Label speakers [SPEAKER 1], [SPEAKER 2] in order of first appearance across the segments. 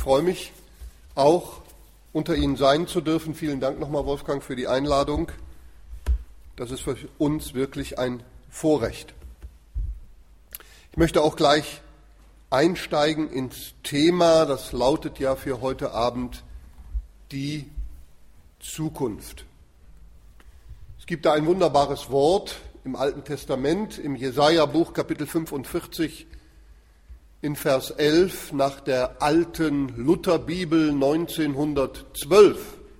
[SPEAKER 1] freue mich auch, unter Ihnen sein zu dürfen. Vielen Dank nochmal, Wolfgang, für die Einladung. Das ist für uns wirklich ein Vorrecht. Ich möchte auch gleich einsteigen ins Thema, das lautet ja für heute Abend die Zukunft. Es gibt da ein wunderbares Wort im Alten Testament, im Jesaja-Buch, Kapitel 45, in Vers 11, nach der alten Lutherbibel 1912.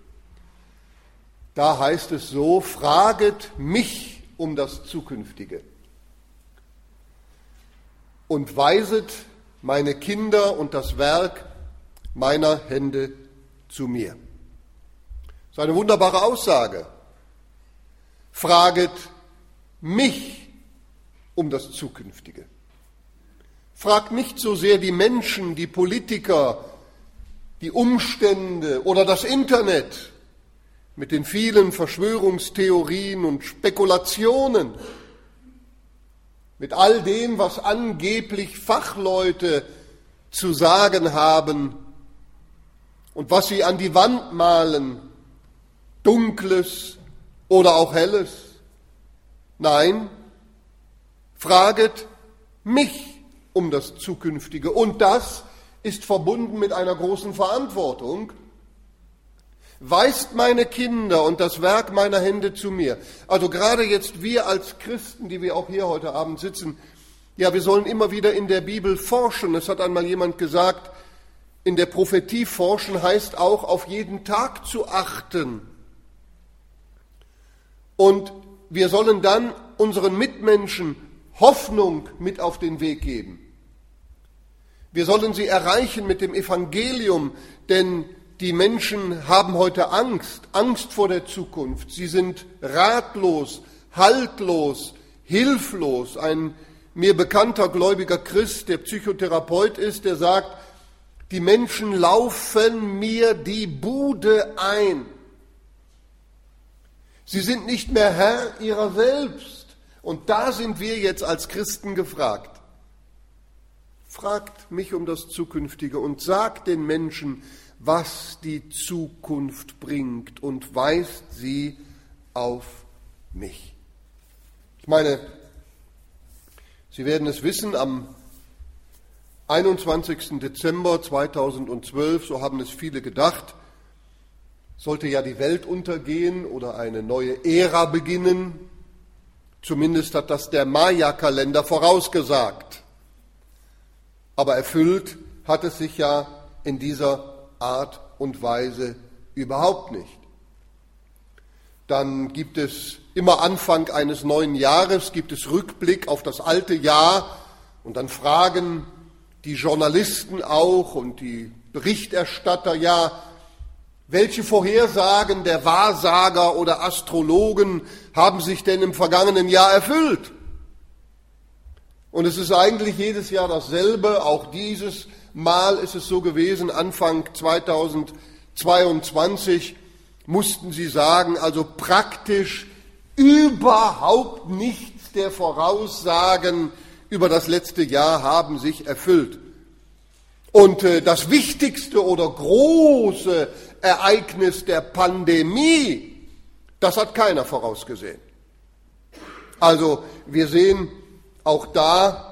[SPEAKER 1] Da heißt es so: Fraget mich um das Zukünftige und weiset meine Kinder und das Werk meiner Hände zu mir. Das ist eine wunderbare Aussage. Fraget mich um das Zukünftige. Fragt nicht so sehr die Menschen, die Politiker, die Umstände oder das Internet mit den vielen Verschwörungstheorien und Spekulationen, mit all dem, was angeblich Fachleute zu sagen haben und was sie an die Wand malen, Dunkles oder auch Helles. Nein, fraget mich um das Zukünftige. Und das ist verbunden mit einer großen Verantwortung. Weist meine Kinder und das Werk meiner Hände zu mir. Also gerade jetzt wir als Christen, die wir auch hier heute Abend sitzen, ja, wir sollen immer wieder in der Bibel forschen. Es hat einmal jemand gesagt, in der Prophetie forschen heißt auch, auf jeden Tag zu achten. Und wir sollen dann unseren Mitmenschen Hoffnung mit auf den Weg geben. Wir sollen sie erreichen mit dem Evangelium, denn die Menschen haben heute Angst vor der Zukunft. Sie sind ratlos, haltlos, hilflos. Ein mir bekannter gläubiger Christ, der Psychotherapeut ist, der sagt, die Menschen laufen mir die Bude ein. Sie sind nicht mehr Herr ihrer selbst. Und da sind wir jetzt als Christen gefragt. Fragt mich um das Zukünftige und sagt den Menschen, was die Zukunft bringt, und weist sie auf mich. Ich meine, Sie werden es wissen, am 21. Dezember 2012, so haben es viele gedacht, sollte ja die Welt untergehen oder eine neue Ära beginnen. Zumindest hat das der Maya-Kalender vorausgesagt. Aber erfüllt hat es sich ja in dieser Art und Weise überhaupt nicht. Dann gibt es immer Anfang eines neuen Jahres, gibt es Rückblick auf das alte Jahr, und dann fragen die Journalisten auch und die Berichterstatter, ja, welche Vorhersagen der Wahrsager oder Astrologen haben sich denn im vergangenen Jahr erfüllt? Und es ist eigentlich jedes Jahr dasselbe, auch dieses Mal ist es so gewesen, Anfang 2022 mussten sie sagen, also praktisch überhaupt nichts der Voraussagen über das letzte Jahr haben sich erfüllt. Und das wichtigste oder große Ereignis der Pandemie, das hat keiner vorausgesehen. Also wir sehen auch da,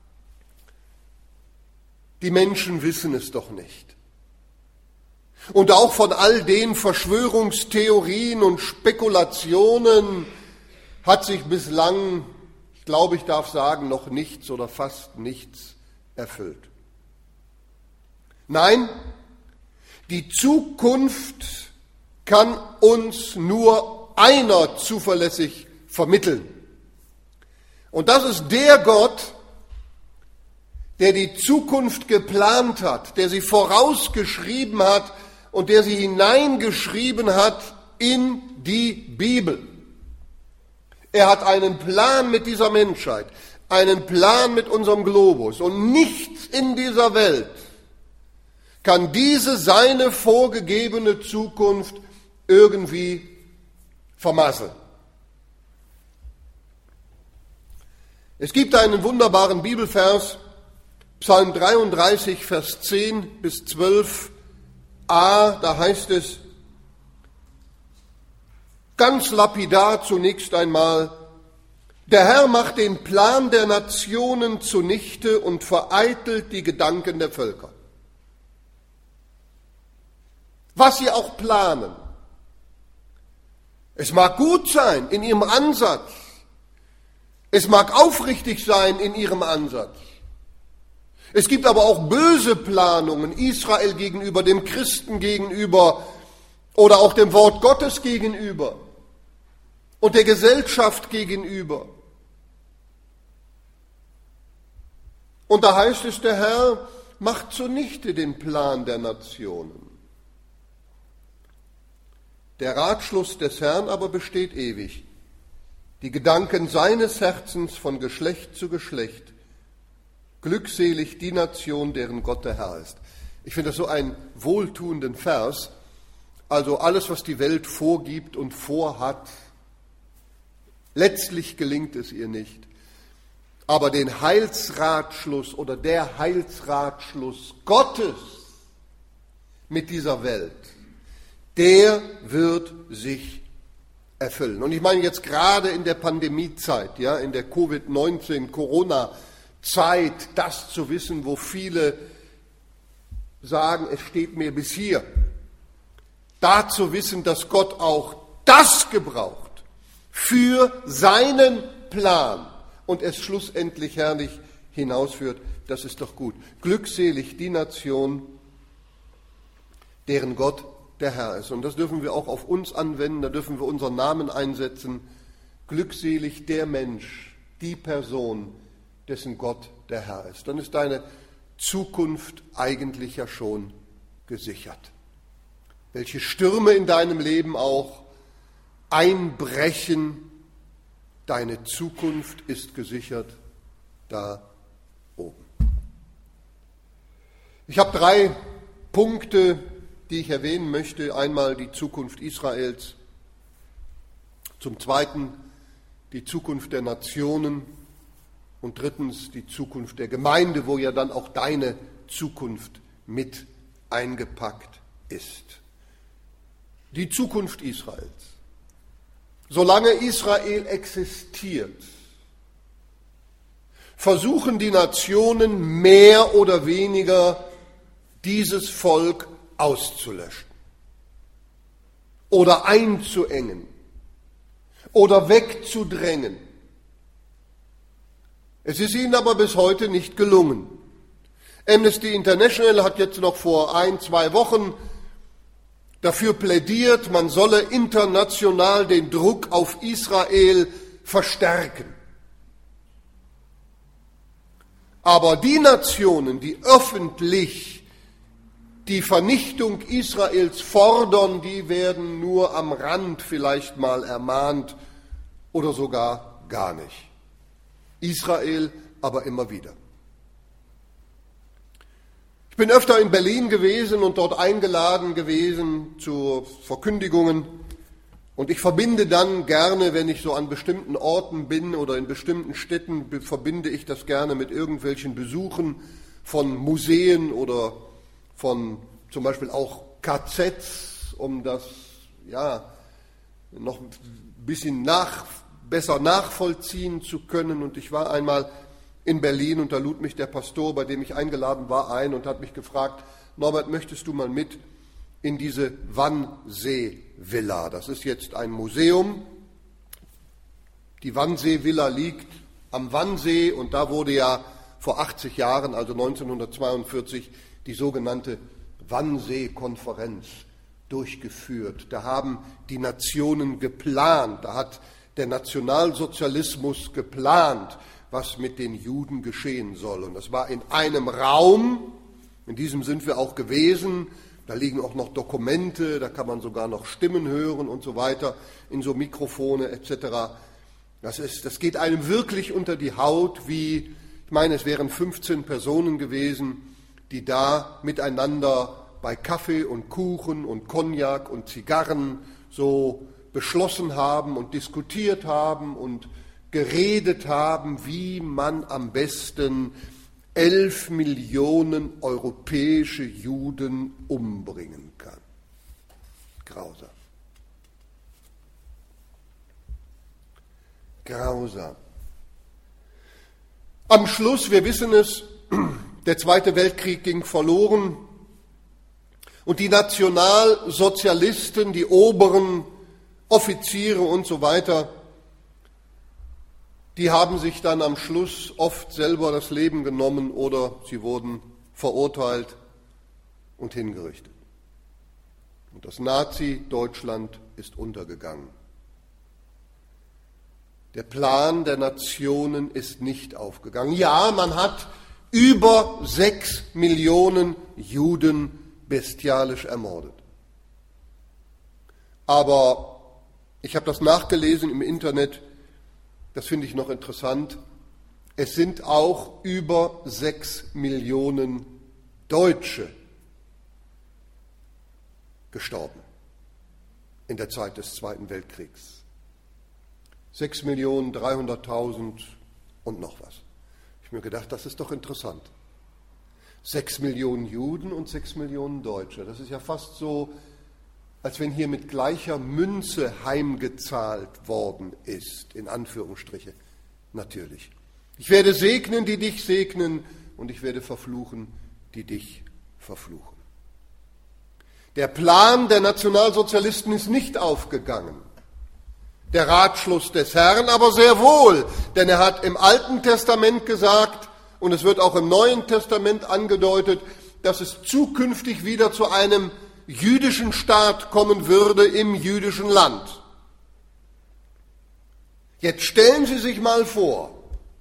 [SPEAKER 1] die Menschen wissen es doch nicht. Und auch von all den Verschwörungstheorien und Spekulationen hat sich bislang, ich glaube, ich darf sagen, noch nichts oder fast nichts erfüllt. Nein, die Zukunft kann uns nur einer zuverlässig vermitteln. Und das ist der Gott, der die Zukunft geplant hat, der sie vorausgeschrieben hat und der sie hineingeschrieben hat in die Bibel. Er hat einen Plan mit dieser Menschheit, einen Plan mit unserem Globus, und nichts in dieser Welt kann diese seine vorgegebene Zukunft irgendwie vermasseln. Es gibt einen wunderbaren Bibelvers, Psalm 33, Vers 10 bis 12a, da heißt es ganz lapidar zunächst einmal: Der Herr macht den Plan der Nationen zunichte und vereitelt die Gedanken der Völker. Was sie auch planen. Es mag gut sein in ihrem Ansatz. Es mag aufrichtig sein in ihrem Ansatz. Es gibt aber auch böse Planungen Israel gegenüber, dem Christen gegenüber oder auch dem Wort Gottes gegenüber und der Gesellschaft gegenüber. Und da heißt es, der Herr macht zunichte den Plan der Nationen. Der Ratschluss des Herrn aber besteht ewig. Die Gedanken seines Herzens von Geschlecht zu Geschlecht. Glückselig die Nation, deren Gott der Herr ist. Ich finde das so einen wohltuenden Vers. Also alles, was die Welt vorgibt und vorhat, letztlich gelingt es ihr nicht. Aber den Heilsratschluss oder der Heilsratschluss Gottes mit dieser Welt, der wird sich erfüllen. Und ich meine jetzt gerade in der Pandemiezeit, ja, in der Covid-19, Corona-Zeit, das zu wissen, wo viele sagen, es steht mir bis hier. Da zu wissen, dass Gott auch das gebraucht für seinen Plan und es schlussendlich herrlich hinausführt, das ist doch gut. Glückselig die Nation, deren Gott der Herr ist. Und das dürfen wir auch auf uns anwenden, da dürfen wir unseren Namen einsetzen. Glückselig der Mensch, die Person, dessen Gott der Herr ist. Dann ist deine Zukunft eigentlich ja schon gesichert. Welche Stürme in deinem Leben auch einbrechen, deine Zukunft ist gesichert da oben. Ich habe 3 Punkte, die ich erwähnen möchte. Einmal die Zukunft Israels, zum Zweiten die Zukunft der Nationen und drittens die Zukunft der Gemeinde, wo ja dann auch deine Zukunft mit eingepackt ist. Die Zukunft Israels. Solange Israel existiert, versuchen die Nationen mehr oder weniger dieses Volk auszulöschen oder einzuengen oder wegzudrängen. Es ist ihnen aber bis heute nicht gelungen. Amnesty International hat jetzt noch vor 1-2 Wochen dafür plädiert, man solle international den Druck auf Israel verstärken. Aber die Nationen, die öffentlich die Vernichtung Israels fordern, die werden nur am Rand vielleicht mal ermahnt oder sogar gar nicht. Israel aber immer wieder. Ich bin öfter in Berlin gewesen und dort eingeladen gewesen zu Verkündigungen. Und ich verbinde dann gerne, wenn ich so an bestimmten Orten bin oder in bestimmten Städten, verbinde ich das gerne mit irgendwelchen Besuchen von Museen oder von zum Beispiel auch KZs, um das ja noch ein bisschen besser nachvollziehen zu können. Und ich war einmal in Berlin und da lud mich der Pastor, bei dem ich eingeladen war, ein und hat mich gefragt: Norbert, möchtest du mal mit in diese Wannsee-Villa? Das ist jetzt ein Museum. Die Wannsee-Villa liegt am Wannsee und da wurde ja vor 80 Jahren, also 1942, die sogenannte Wannsee-Konferenz durchgeführt. Da haben die Nationen geplant, da hat der Nationalsozialismus geplant, was mit den Juden geschehen soll. Und das war in einem Raum, in diesem sind wir auch gewesen, da liegen auch noch Dokumente, da kann man sogar noch Stimmen hören und so weiter, in so Mikrofone etc. Das geht einem wirklich unter die Haut, wie, ich meine, es wären 15 Personen gewesen, die da miteinander bei Kaffee und Kuchen und Cognac und Zigarren so beschlossen haben und diskutiert haben und geredet haben, wie man am besten 11 Millionen europäische Juden umbringen kann. Grausam. Grausam. Am Schluss, wir wissen es, der Zweite Weltkrieg ging verloren und die Nationalsozialisten, die oberen Offiziere und so weiter, die haben sich dann am Schluss oft selber das Leben genommen oder sie wurden verurteilt und hingerichtet. Und das Nazi-Deutschland ist untergegangen. Der Plan der Nationen ist nicht aufgegangen. Ja, man hat über 6 Millionen Juden bestialisch ermordet. Aber ich habe das nachgelesen im Internet, das finde ich noch interessant. Es sind auch über 6 Millionen Deutsche gestorben in der Zeit des Zweiten Weltkriegs. 6.300.000 und noch was. Ich habe mir gedacht, das ist doch interessant. 6 Millionen Juden und 6 Millionen Deutsche. Das ist ja fast so, als wenn hier mit gleicher Münze heimgezahlt worden ist, in Anführungsstriche. Natürlich. Ich werde segnen, die dich segnen, und ich werde verfluchen, die dich verfluchen. Der Plan der Nationalsozialisten ist nicht aufgegangen. Der Ratschluss des Herrn aber sehr wohl, denn er hat im Alten Testament gesagt, und es wird auch im Neuen Testament angedeutet, dass es zukünftig wieder zu einem jüdischen Staat kommen würde im jüdischen Land. Jetzt stellen Sie sich mal vor,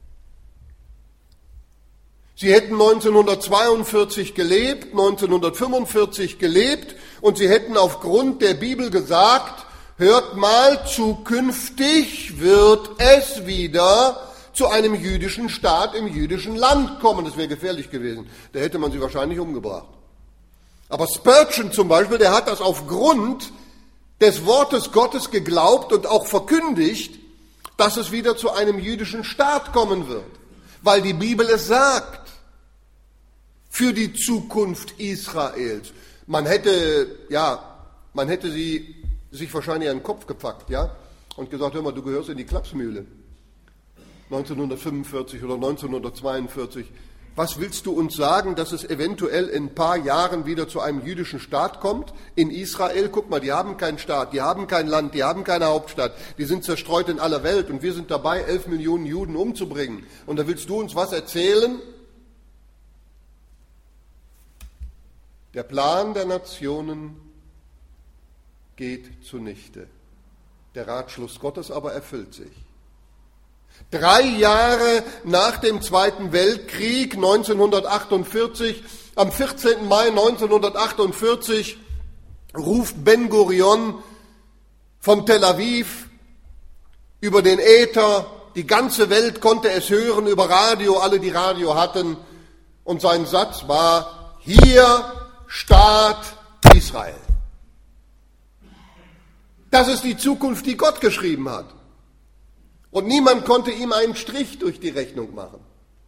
[SPEAKER 1] Sie hätten 1942 gelebt, 1945 gelebt und Sie hätten aufgrund der Bibel gesagt, hört mal, zukünftig wird es wieder zu einem jüdischen Staat im jüdischen Land kommen. Das wäre gefährlich gewesen. Da hätte man sie wahrscheinlich umgebracht. Aber Spurgeon zum Beispiel, der hat das aufgrund des Wortes Gottes geglaubt und auch verkündigt, dass es wieder zu einem jüdischen Staat kommen wird. Weil die Bibel es sagt. Für die Zukunft Israels. Man hätte sie sich wahrscheinlich an den Kopf gepackt, ja, und gesagt, hör mal, du gehörst in die Klapsmühle. 1945 oder 1942. Was willst du uns sagen, dass es eventuell in ein paar Jahren wieder zu einem jüdischen Staat kommt? In Israel, guck mal, die haben keinen Staat, die haben kein Land, die haben keine Hauptstadt, die sind zerstreut in aller Welt und wir sind dabei, 11 Millionen Juden umzubringen. Und da willst du uns was erzählen? Der Plan der Nationen geht zunichte. Der Ratschluss Gottes aber erfüllt sich. 3 Jahre nach dem Zweiten Weltkrieg, 1948, am 14. Mai 1948, ruft Ben Gurion von Tel Aviv über den Äther, die ganze Welt konnte es hören, über Radio, alle, die Radio hatten, und sein Satz war, hier Staat Israel. Das ist die Zukunft, die Gott geschrieben hat. Und niemand konnte ihm einen Strich durch die Rechnung machen.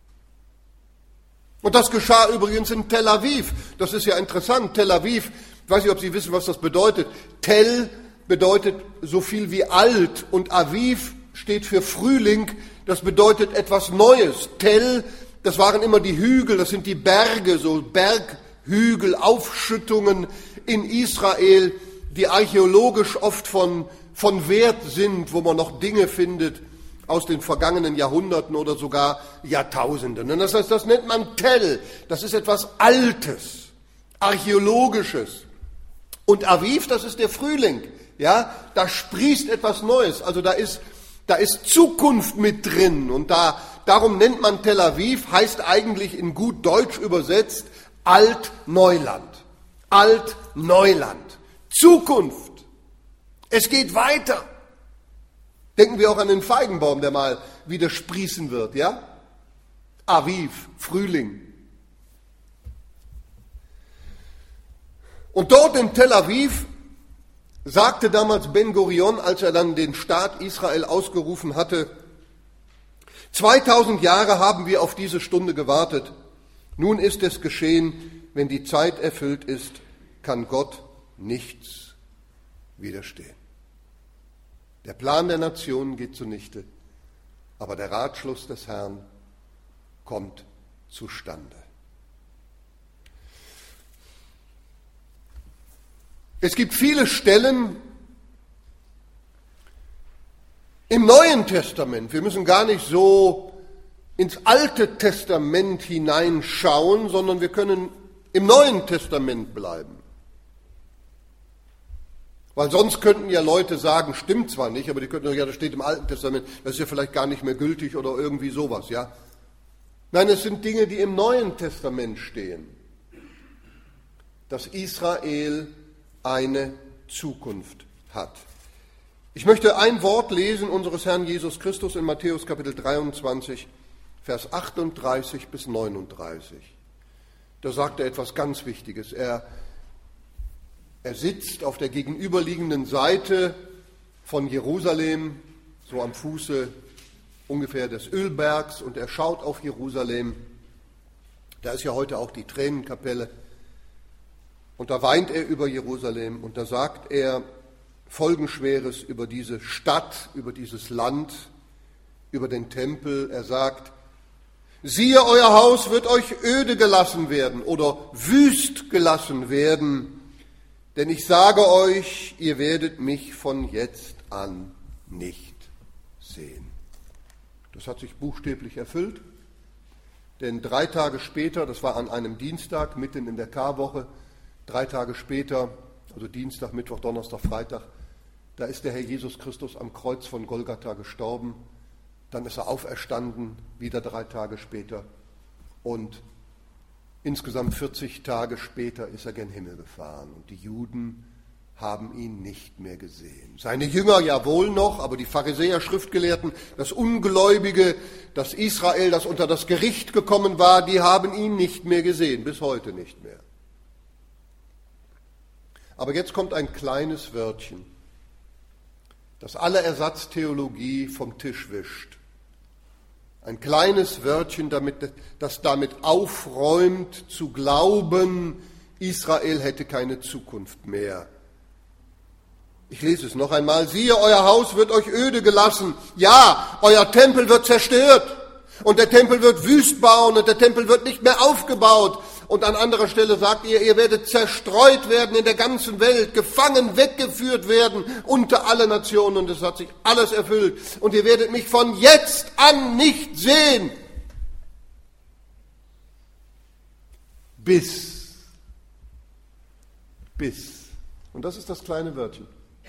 [SPEAKER 1] Und das geschah übrigens in Tel Aviv. Das ist ja interessant. Tel Aviv, ich weiß nicht, ob Sie wissen, was das bedeutet. Tel bedeutet so viel wie alt und Aviv steht für Frühling. Das bedeutet etwas Neues. Tel, das waren immer die Hügel, das sind die Berge, so Berghügel, Aufschüttungen in Israel, die archäologisch oft von Wert sind, wo man noch Dinge findet aus den vergangenen Jahrhunderten oder sogar Jahrtausenden. Und das heißt, das nennt man Tel. Das ist etwas Altes, Archäologisches. Und Aviv, das ist der Frühling. Ja, da sprießt etwas Neues. Also da ist Zukunft mit drin. Und darum nennt man Tel Aviv, heißt eigentlich in gut Deutsch übersetzt Altneuland. Altneuland. Zukunft. Es geht weiter. Denken wir auch an den Feigenbaum, der mal wieder sprießen wird, ja? Aviv, Frühling. Und dort in Tel Aviv sagte damals Ben Gurion, als er dann den Staat Israel ausgerufen hatte, 2000 Jahre haben wir auf diese Stunde gewartet. Nun ist es geschehen, wenn die Zeit erfüllt ist, kann Gott nichts widerstehen. Der Plan der Nationen geht zunichte, aber der Ratschluss des Herrn kommt zustande. Es gibt viele Stellen im Neuen Testament. Wir müssen gar nicht so ins Alte Testament hineinschauen, sondern wir können im Neuen Testament bleiben. Weil sonst könnten ja Leute sagen, stimmt zwar nicht, aber die könnten sagen, ja, das steht im Alten Testament, das ist ja vielleicht gar nicht mehr gültig oder irgendwie sowas, ja. Nein, es sind Dinge, die im Neuen Testament stehen. Dass Israel eine Zukunft hat. Ich möchte ein Wort lesen unseres Herrn Jesus Christus in Matthäus Kapitel 23, Vers 38 bis 39. Da sagt er etwas ganz Wichtiges. Er sitzt auf der gegenüberliegenden Seite von Jerusalem, so am Fuße ungefähr des Ölbergs, und er schaut auf Jerusalem. Da ist ja heute auch die Tränenkapelle. Und da weint er über Jerusalem und da sagt er Folgenschweres über diese Stadt, über dieses Land, über den Tempel. Er sagt, siehe, euer Haus wird euch öde gelassen werden oder wüst gelassen werden, denn ich sage euch, ihr werdet mich von jetzt an nicht sehen. Das hat sich buchstäblich erfüllt, denn 3 Tage später, das war an einem Dienstag, mitten in der Karwoche, 3 Tage später, also Dienstag, Mittwoch, Donnerstag, Freitag, da ist der Herr Jesus Christus am Kreuz von Golgatha gestorben. Dann ist er auferstanden, wieder 3 Tage später. Und insgesamt 40 Tage später ist er gen Himmel gefahren. Und die Juden haben ihn nicht mehr gesehen. Seine Jünger ja wohl noch, aber die Pharisäer, Schriftgelehrten, das Ungläubige, das Israel, das unter das Gericht gekommen war, die haben ihn nicht mehr gesehen, bis heute nicht mehr. Aber jetzt kommt ein kleines Wörtchen, das alle Ersatztheologie vom Tisch wischt. Ein kleines Wörtchen, das damit aufräumt, zu glauben, Israel hätte keine Zukunft mehr. Ich lese es noch einmal. Siehe, euer Haus wird euch öde gelassen. Ja, euer Tempel wird zerstört. Und der Tempel wird wüst bauen und der Tempel wird nicht mehr aufgebaut. Und an anderer Stelle sagt ihr werdet zerstreut werden in der ganzen Welt, gefangen, weggeführt werden unter alle Nationen. Und es hat sich alles erfüllt. Und ihr werdet mich von jetzt an nicht sehen. Bis. Und das ist das kleine Wörtchen.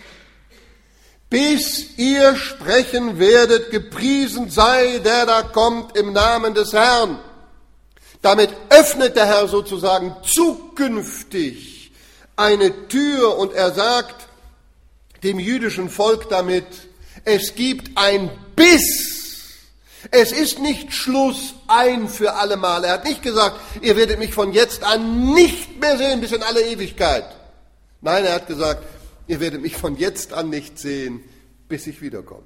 [SPEAKER 1] Bis ihr sprechen werdet, gepriesen sei, der da kommt im Namen des Herrn. Damit öffnet der Herr sozusagen zukünftig eine Tür und er sagt dem jüdischen Volk damit, es gibt ein Bis. Es ist nicht Schluss ein für allemal. Er hat nicht gesagt, ihr werdet mich von jetzt an nicht mehr sehen bis in alle Ewigkeit. Nein, er hat gesagt, ihr werdet mich von jetzt an nicht sehen, bis ich wiederkomme.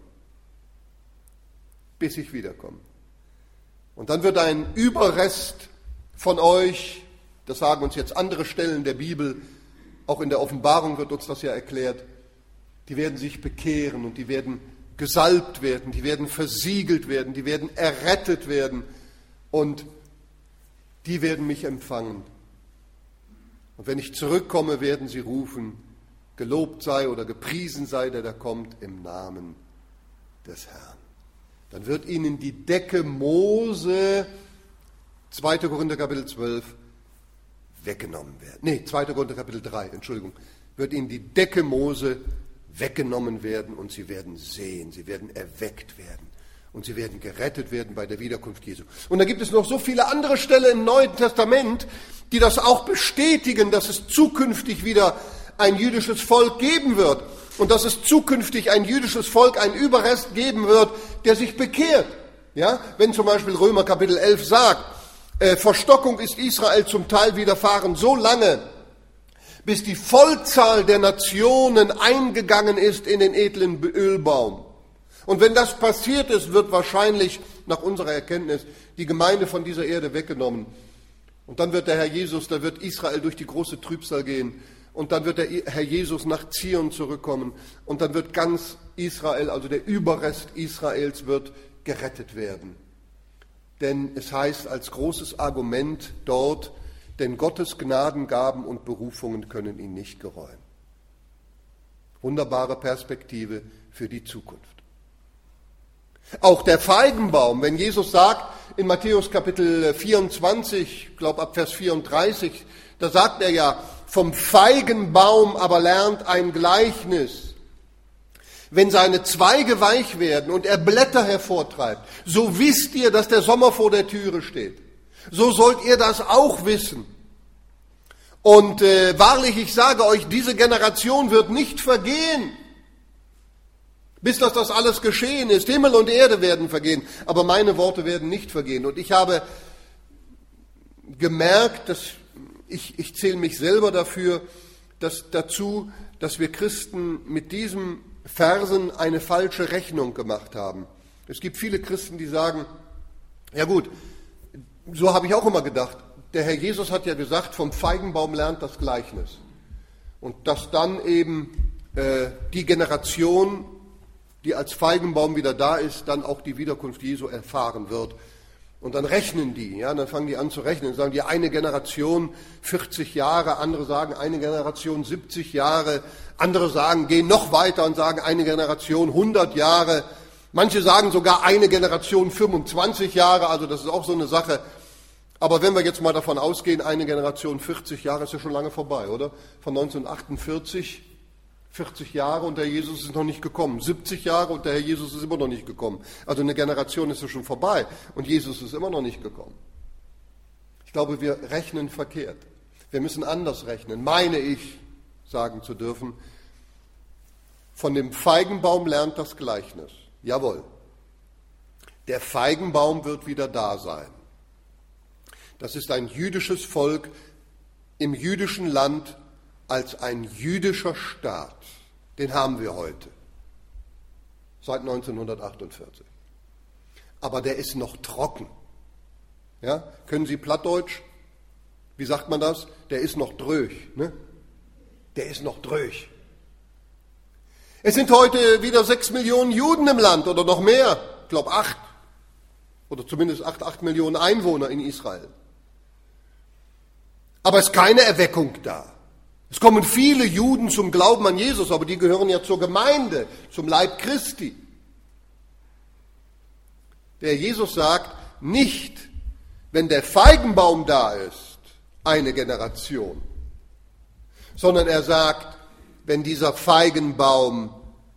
[SPEAKER 1] Bis ich wiederkomme. Und dann wird ein Überrest von euch, das sagen uns jetzt andere Stellen der Bibel, auch in der Offenbarung wird uns das ja erklärt, die werden sich bekehren und die werden gesalbt werden, die werden versiegelt werden, die werden errettet werden und die werden mich empfangen. Und wenn ich zurückkomme, werden sie rufen, gelobt sei oder gepriesen sei, der da kommt im Namen des Herrn. Dann wird ihnen die Decke Mose, 2. Korinther Kapitel 12, weggenommen werden. Nee, 2. Korinther Kapitel 3, Entschuldigung. Wird ihnen die Decke Mose weggenommen werden und sie werden sehen, sie werden erweckt werden und sie werden gerettet werden bei der Wiederkunft Jesu. Und da gibt es noch so viele andere Stellen im Neuen Testament, die das auch bestätigen, dass es zukünftig wieder ein jüdisches Volk geben wird und dass es zukünftig ein jüdisches Volk, ein Überrest geben wird, der sich bekehrt. Ja? Wenn zum Beispiel Römer Kapitel 11 sagt, Verstockung ist Israel zum Teil widerfahren so lange, bis die Vollzahl der Nationen eingegangen ist in den edlen Ölbaum. Und wenn das passiert ist, wird wahrscheinlich nach unserer Erkenntnis die Gemeinde von dieser Erde weggenommen Und dann wird der Herr Jesus, da wird Israel durch die große Trübsal gehen. Und dann wird der Herr Jesus nach Zion zurückkommen. Und dann wird ganz Israel, also der Überrest Israels, wird gerettet werden. Denn es heißt als großes Argument dort, denn Gottes Gnadengaben und Berufungen können ihn nicht gereuen. Wunderbare Perspektive für die Zukunft. Auch der Feigenbaum, wenn Jesus sagt in Matthäus Kapitel 24, ich glaube ab Vers 34, da sagt er ja, vom Feigenbaum aber lernt ein Gleichnis. Wenn seine Zweige weich werden und er Blätter hervortreibt, so wisst ihr, dass der Sommer vor der Türe steht. So sollt ihr das auch wissen. Und wahrlich, ich sage euch, diese Generation wird nicht vergehen, bis dass das alles geschehen ist. Himmel und Erde werden vergehen, aber meine Worte werden nicht vergehen. Und ich habe gemerkt, dass ich zähle mich selber dazu, dass wir Christen mit diesen Versen eine falsche Rechnung gemacht haben. Es gibt viele Christen, die sagen, ja gut, so habe ich auch immer gedacht, der Herr Jesus hat ja gesagt, vom Feigenbaum lernt das Gleichnis. Und dass dann eben die Generation, die als Feigenbaum wieder da ist, dann auch die Wiederkunft Jesu erfahren wird. Und dann rechnen die, ja, dann fangen die an zu rechnen, sagen die eine Generation 40 Jahre, andere sagen eine Generation 70 Jahre, andere sagen, gehen noch weiter und sagen eine Generation 100 Jahre, manche sagen sogar eine Generation 25 Jahre, also das ist auch so eine Sache. Aber wenn wir jetzt mal davon ausgehen, eine Generation 40 Jahre ist ja schon lange vorbei, oder? Von 1948, 40 Jahre und der Herr Jesus ist noch nicht gekommen. 70 Jahre und der Herr Jesus ist immer noch nicht gekommen. Also eine Generation ist ja schon vorbei und Jesus ist immer noch nicht gekommen. Ich glaube, wir rechnen verkehrt. Wir müssen anders rechnen, meine ich, sagen zu dürfen. Von dem Feigenbaum lernt das Gleichnis. Jawohl. Der Feigenbaum wird wieder da sein. Das ist ein jüdisches Volk im jüdischen Land als ein jüdischer Staat. Den haben wir heute, seit 1948. Aber der ist noch trocken. Ja? Können Sie Plattdeutsch? Wie sagt man das? Der ist noch dröch. Ne? Der ist noch dröch. Es sind heute wieder 6 Millionen Juden im Land oder noch mehr. Ich glaube 8. Oder zumindest 8 Millionen Einwohner in Israel. Aber es ist keine Erweckung da. Es kommen viele Juden zum Glauben an Jesus, aber die gehören ja zur Gemeinde, zum Leib Christi. Der Jesus sagt, nicht, wenn der Feigenbaum da ist, eine Generation, sondern er sagt, wenn dieser Feigenbaum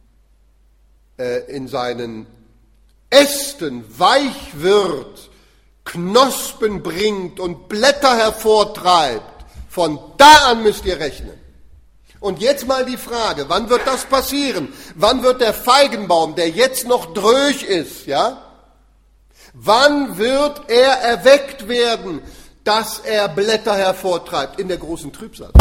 [SPEAKER 1] in seinen Ästen weich wird, Knospen bringt und Blätter hervortreibt, von da an müsst ihr rechnen. Und jetzt mal die Frage, wann wird das passieren? Wann wird der Feigenbaum, der jetzt noch dröch ist, ja? Wann wird er erweckt werden, dass er Blätter hervortreibt? In der großen Trübsal.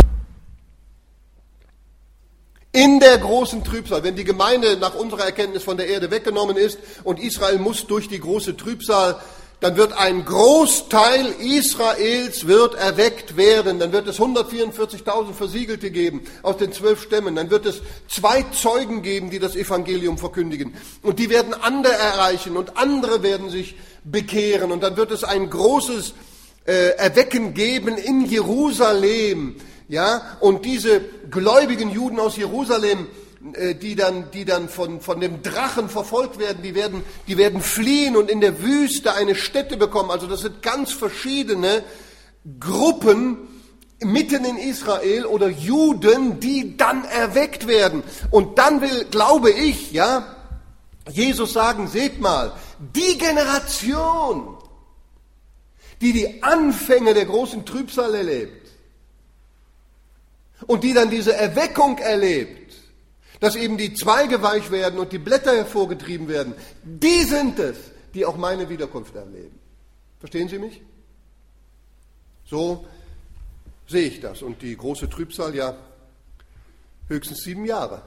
[SPEAKER 1] In der großen Trübsal, wenn die Gemeinde nach unserer Erkenntnis von der Erde weggenommen ist und Israel muss durch die große Trübsal, dann wird ein Großteil Israels wird erweckt werden. Dann wird es 144.000 Versiegelte geben aus den 12 Stämmen. Dann wird es 2 Zeugen geben, die das Evangelium verkündigen. Und die werden andere erreichen und andere werden sich bekehren. Und dann wird es ein großes Erwecken geben in Jerusalem. Ja, und diese gläubigen Juden aus Jerusalem, die dann von dem Drachen verfolgt werden, die werden fliehen und in der Wüste eine Stätte bekommen. Also das sind ganz verschiedene Gruppen mitten in Israel oder Juden, die dann erweckt werden. Und dann will, glaube ich, ja, Jesus sagen, seht mal, die Generation, die Anfänge der großen Trübsal erlebt und die dann diese Erweckung erlebt, dass eben die Zweige weich werden und die Blätter hervorgetrieben werden, die sind es, die auch meine Wiederkunft erleben. Verstehen Sie mich? So sehe ich das. Und die große Trübsal, ja, höchstens 7 Jahre.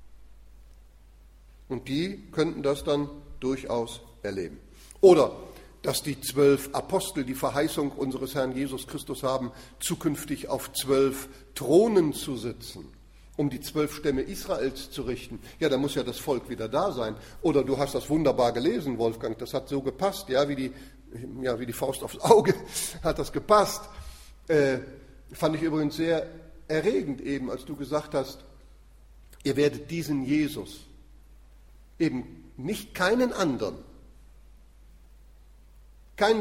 [SPEAKER 1] Und die könnten das dann durchaus erleben. Oder dass die 12 Apostel die Verheißung unseres Herrn Jesus Christus haben, zukünftig auf 12 Thronen zu sitzen, um die 12 Stämme Israels zu richten. Ja, da muss ja das Volk wieder da sein. Oder du hast das wunderbar gelesen, Wolfgang, das hat so gepasst, ja, wie die Faust aufs Auge hat das gepasst. Fand ich übrigens sehr erregend eben, als du gesagt hast, ihr werdet diesen Jesus, eben nicht keinen anderen, keinen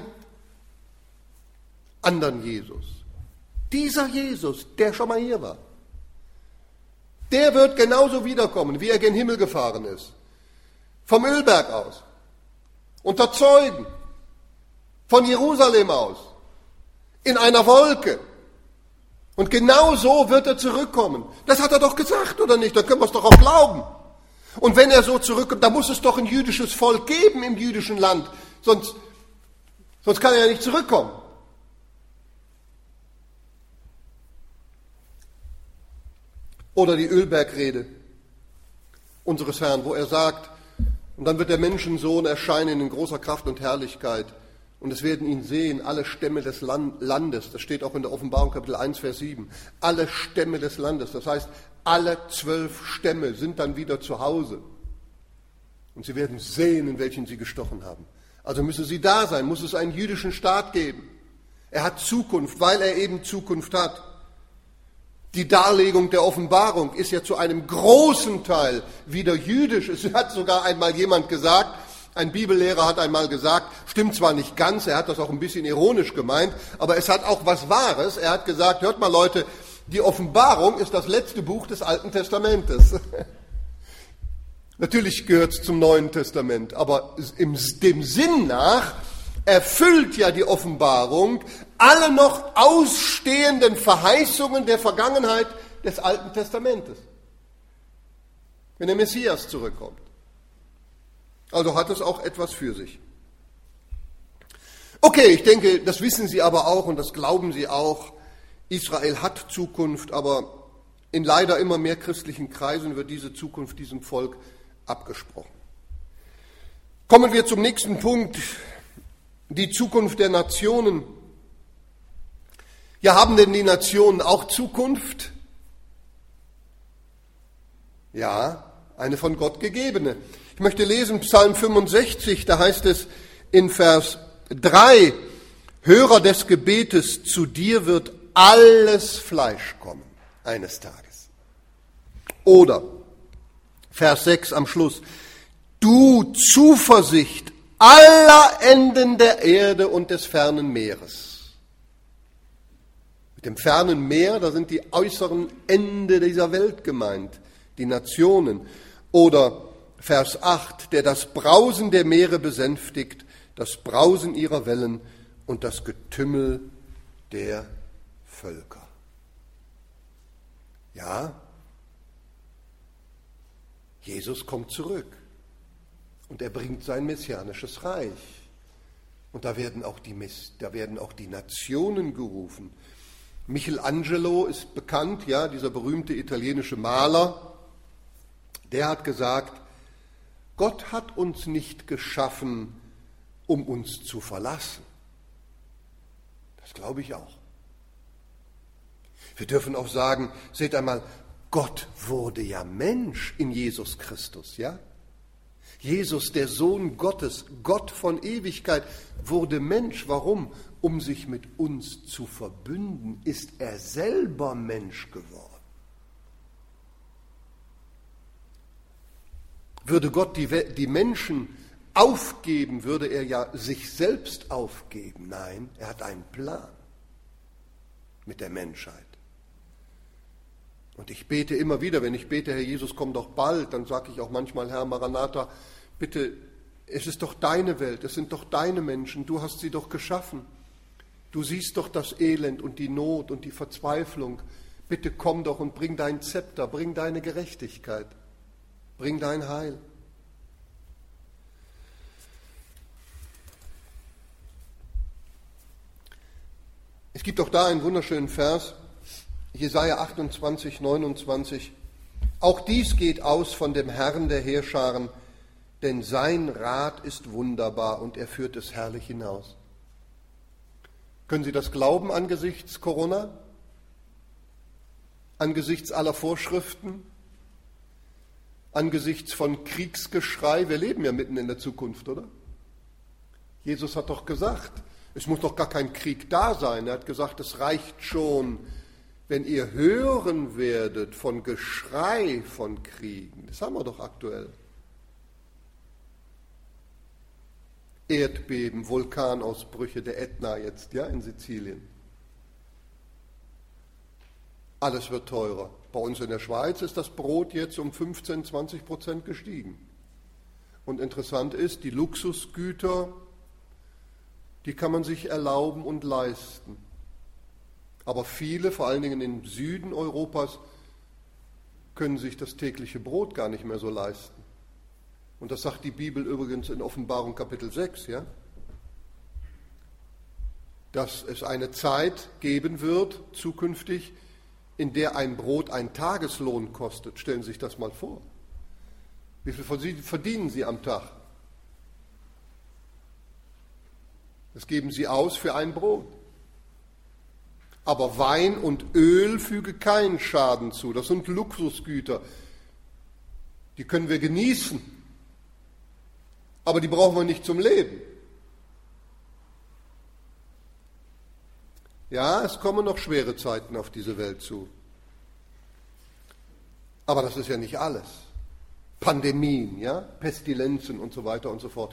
[SPEAKER 1] anderen Jesus. Dieser Jesus, der schon mal hier war, der wird genauso wiederkommen, wie er gen Himmel gefahren ist. Vom Ölberg aus. Unter Zeugen. Von Jerusalem aus. In einer Wolke. Und genau so wird er zurückkommen. Das hat er doch gesagt, oder nicht? Dann können wir es doch auch glauben. Und wenn er so zurückkommt, dann muss es doch ein jüdisches Volk geben im jüdischen Land. Sonst kann er ja nicht zurückkommen. Oder die Ölbergrede unseres Herrn, wo er sagt, und dann wird der Menschensohn erscheinen in großer Kraft und Herrlichkeit. Und es werden ihn sehen, alle Stämme des Landes. Das steht auch in der Offenbarung Kapitel 1, Vers 7. Alle Stämme des Landes. Das heißt, alle 12 Stämme sind dann wieder zu Hause. Und sie werden sehen, in welchen sie gestochen haben. Also müssen sie da sein, muss es einen jüdischen Staat geben. Er hat Zukunft, weil er eben Zukunft hat. Die Darlegung der Offenbarung ist ja zu einem großen Teil wieder jüdisch. Es hat sogar einmal jemand gesagt, ein Bibellehrer hat einmal gesagt, stimmt zwar nicht ganz, er hat das auch ein bisschen ironisch gemeint, aber es hat auch was Wahres. Er hat gesagt, hört mal Leute, die Offenbarung ist das letzte Buch des Alten Testamentes. Natürlich gehört es zum Neuen Testament, aber dem Sinn nach erfüllt ja die Offenbarung alle noch ausstehenden Verheißungen der Vergangenheit des Alten Testamentes, wenn der Messias zurückkommt. Also hat es auch etwas für sich. Okay, ich denke, das wissen Sie aber auch und das glauben Sie auch. Israel hat Zukunft, aber in leider immer mehr christlichen Kreisen wird diese Zukunft diesem Volk abgesprochen. Kommen wir zum nächsten Punkt, die Zukunft der Nationen. Ja, haben denn die Nationen auch Zukunft? Ja, eine von Gott gegebene. Ich möchte lesen Psalm 65, da heißt es in Vers 3, Hörer des Gebetes, zu dir wird alles Fleisch kommen, eines Tages. Oder Vers 6 am Schluss, du Zuversicht aller Enden der Erde und des fernen Meeres. Mit dem fernen Meer, da sind die äußeren Ende dieser Welt gemeint, die Nationen. Oder Vers 8, der das Brausen der Meere besänftigt, das Brausen ihrer Wellen und das Getümmel der Völker. Ja, Jesus kommt zurück und er bringt sein messianisches Reich. Und da werden auch die Nationen gerufen. Michelangelo ist bekannt, ja, dieser berühmte italienische Maler, der hat gesagt, Gott hat uns nicht geschaffen, um uns zu verlassen. Das glaube ich auch. Wir dürfen auch sagen, seht einmal, Gott wurde ja Mensch in Jesus Christus, ja? Jesus, der Sohn Gottes, Gott von Ewigkeit, wurde Mensch. Warum? Um sich mit uns zu verbünden, ist er selber Mensch geworden. Würde Gott die Menschen aufgeben, würde er ja sich selbst aufgeben. Nein, er hat einen Plan mit der Menschheit. Und ich bete immer wieder, wenn ich bete, Herr Jesus, komm doch bald, dann sage ich auch manchmal, Herr Maranatha, bitte, es ist doch deine Welt, es sind doch deine Menschen, du hast sie doch geschaffen. Du siehst doch das Elend und die Not und die Verzweiflung. Bitte komm doch und bring dein Zepter, bring deine Gerechtigkeit, bring dein Heil. Es gibt auch da einen wunderschönen Vers, Jesaja 28, 29. Auch dies geht aus von dem Herrn der Heerscharen, denn sein Rat ist wunderbar und er führt es herrlich hinaus. Können Sie das glauben angesichts Corona? Angesichts aller Vorschriften? Angesichts von Kriegsgeschrei? Wir leben ja mitten in der Zukunft, oder? Jesus hat doch gesagt, es muss doch gar kein Krieg da sein. Er hat gesagt, es reicht schon, wenn ihr hören werdet von Geschrei von Kriegen. Das haben wir doch aktuell. Erdbeben, Vulkanausbrüche, der Ätna jetzt, ja, in Sizilien. Alles wird teurer. Bei uns in der Schweiz ist das Brot jetzt um 15-20% gestiegen. Und interessant ist, die Luxusgüter, die kann man sich erlauben und leisten. Aber viele, vor allen Dingen im Süden Europas, können sich das tägliche Brot gar nicht mehr so leisten. Und das sagt die Bibel übrigens in Offenbarung Kapitel 6, ja? Dass es eine Zeit geben wird, zukünftig, in der ein Brot einen Tageslohn kostet. Stellen Sie sich das mal vor. Wie viel verdienen Sie am Tag? Das geben Sie aus für ein Brot. Aber Wein und Öl füge keinen Schaden zu. Das sind Luxusgüter. Die können wir genießen. Aber die brauchen wir nicht zum Leben. Ja, es kommen noch schwere Zeiten auf diese Welt zu. Aber das ist ja nicht alles. Pandemien, ja, Pestilenzen und so weiter und so fort.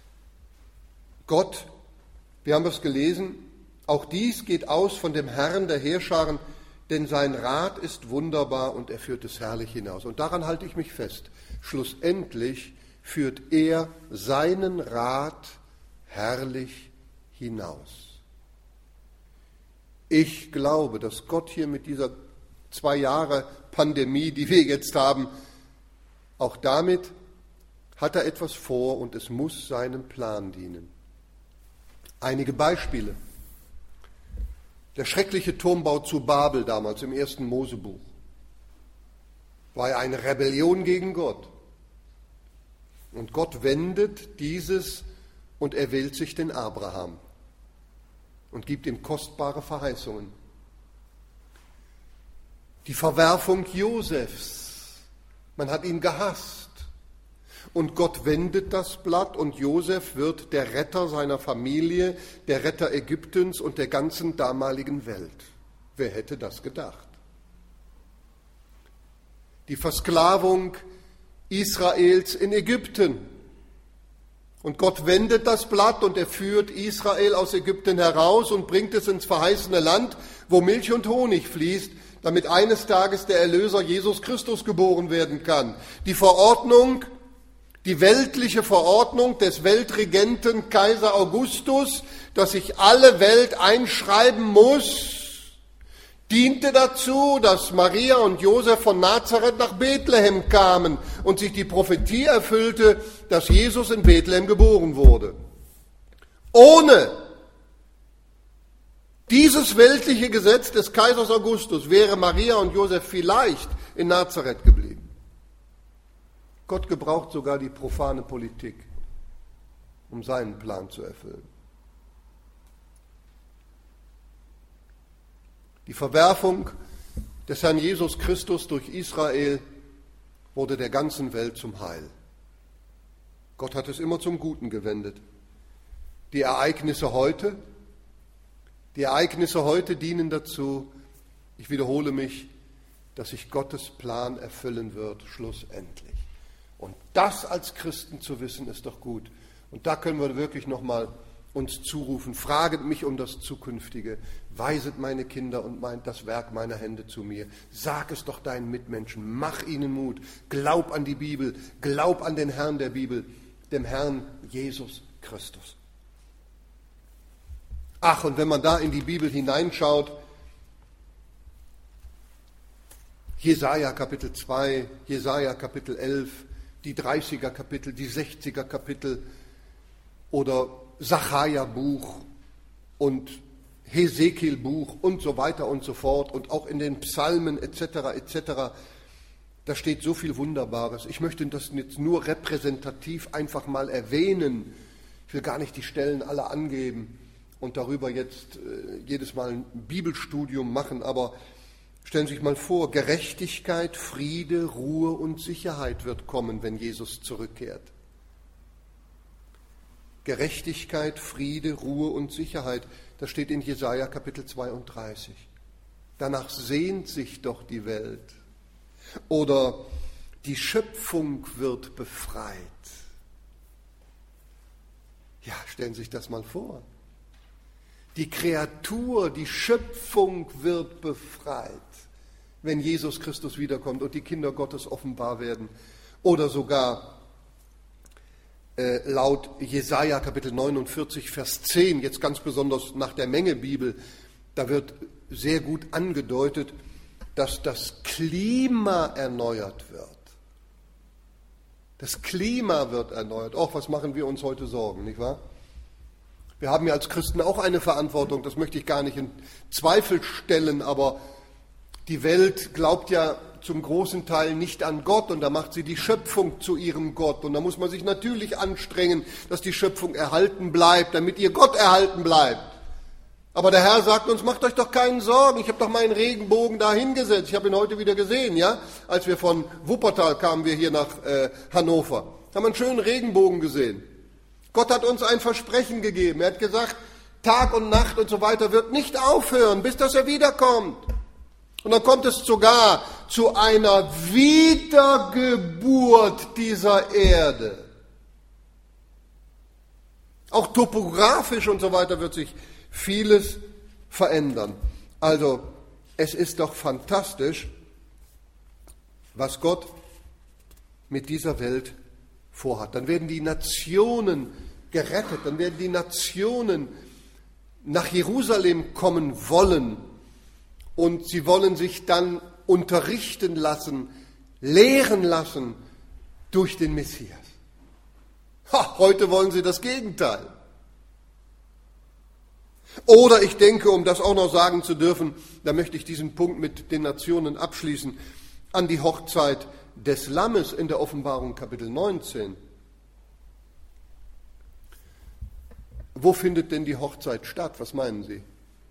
[SPEAKER 1] Gott, wir haben es gelesen, auch dies geht aus von dem Herrn der Heerscharen, denn sein Rat ist wunderbar und er führt es herrlich hinaus. Und daran halte ich mich fest. Schlussendlich führt er seinen Rat herrlich hinaus. Ich glaube, dass Gott hier mit dieser 2 Jahre Pandemie, die wir jetzt haben, auch damit hat er etwas vor und es muss seinem Plan dienen. Einige Beispiele. Der schreckliche Turmbau zu Babel damals im 1. Mosebuch war ja eine Rebellion gegen Gott. Und Gott wendet dieses und er wählt sich den Abraham und gibt ihm kostbare Verheißungen. Die Verwerfung Josefs, man hat ihn gehasst und Gott wendet das Blatt und Josef wird der Retter seiner Familie, der Retter Ägyptens und der ganzen damaligen Welt. Wer hätte das gedacht? Die Versklavung Israels in Ägypten. Und Gott wendet das Blatt und er führt Israel aus Ägypten heraus und bringt es ins verheißene Land, wo Milch und Honig fließt, damit eines Tages der Erlöser Jesus Christus geboren werden kann. Die Verordnung, die weltliche Verordnung des Weltregenten Kaiser Augustus, dass sich alle Welt einschreiben muss, diente dazu, dass Maria und Josef von Nazareth nach Bethlehem kamen und sich die Prophetie erfüllte, dass Jesus in Bethlehem geboren wurde. Ohne dieses weltliche Gesetz des Kaisers Augustus wäre Maria und Josef vielleicht in Nazareth geblieben. Gott gebraucht sogar die profane Politik, um seinen Plan zu erfüllen. Die Verwerfung des Herrn Jesus Christus durch Israel wurde der ganzen Welt zum Heil. Gott hat es immer zum Guten gewendet. Die Ereignisse heute dienen dazu, ich wiederhole mich, dass sich Gottes Plan erfüllen wird, schlussendlich. Und das als Christen zu wissen, ist doch gut. Und da können wir wirklich nochmal uns zurufen, fraget mich um das Zukünftige, weiset meine Kinder und das Werk meiner Hände zu mir. Sag es doch deinen Mitmenschen, mach ihnen Mut, glaub an die Bibel, glaub an den Herrn der Bibel, dem Herrn Jesus Christus. Ach, und wenn man da in die Bibel hineinschaut, Jesaja Kapitel 2, Jesaja Kapitel 11, die 30er Kapitel, die 60er Kapitel oder Sacharja Buch und Hesekiel Buch und so weiter und so fort und auch in den Psalmen etc. etc. Da steht so viel Wunderbares. Ich möchte das jetzt nur repräsentativ einfach mal erwähnen. Ich will gar nicht die Stellen alle angeben und darüber jetzt jedes Mal ein Bibelstudium machen, aber stellen Sie sich mal vor, Gerechtigkeit, Friede, Ruhe und Sicherheit wird kommen, wenn Jesus zurückkehrt. Gerechtigkeit, Friede, Ruhe und Sicherheit, das steht in Jesaja Kapitel 32. Danach sehnt sich doch die Welt. Oder die Schöpfung wird befreit. Ja, stellen Sie sich das mal vor. Die Kreatur, die Schöpfung wird befreit, wenn Jesus Christus wiederkommt und die Kinder Gottes offenbar werden. Oder sogar laut Jesaja Kapitel 49, Vers 10, jetzt ganz besonders nach der Menge Bibel, da wird sehr gut angedeutet, dass das Klima erneuert wird. Das Klima wird erneuert. Och, was machen wir uns heute Sorgen, nicht wahr? Wir haben ja als Christen auch eine Verantwortung, das möchte ich gar nicht in Zweifel stellen, aber die Welt glaubt ja zum großen Teil nicht an Gott und da macht sie die Schöpfung zu ihrem Gott. Und da muss man sich natürlich anstrengen, dass die Schöpfung erhalten bleibt, damit ihr Gott erhalten bleibt. Aber der Herr sagt uns, macht euch doch keinen Sorgen, ich habe doch meinen Regenbogen da hingesetzt. Ich habe ihn heute wieder gesehen, ja, als wir von Wuppertal kamen, wir hier nach Hannover. Haben einen schönen Regenbogen gesehen. Gott hat uns ein Versprechen gegeben. Er hat gesagt, Tag und Nacht und so weiter wird nicht aufhören, bis dass er wiederkommt. Und dann kommt es sogar zu einer Wiedergeburt dieser Erde. Auch topografisch und so weiter wird sich vieles verändern. Also, es ist doch fantastisch, was Gott mit dieser Welt vorhat. Dann werden die Nationen gerettet, dann werden die Nationen nach Jerusalem kommen wollen und sie wollen sich dann unterrichten lassen, lehren lassen durch den Messias. Heute wollen sie das Gegenteil. Oder ich denke, um das auch noch sagen zu dürfen, da möchte ich diesen Punkt mit den Nationen abschließen, an die Hochzeit des Lammes in der Offenbarung Kapitel 19. Wo findet denn die Hochzeit statt? Was meinen Sie?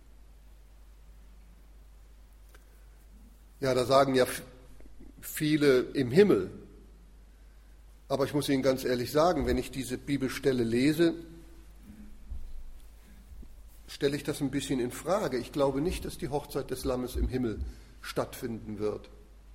[SPEAKER 1] Ja, da sagen ja viele im Himmel. Aber ich muss Ihnen ganz ehrlich sagen, wenn ich diese Bibelstelle lese, stelle ich das ein bisschen in Frage. Ich glaube nicht, dass die Hochzeit des Lammes im Himmel stattfinden wird.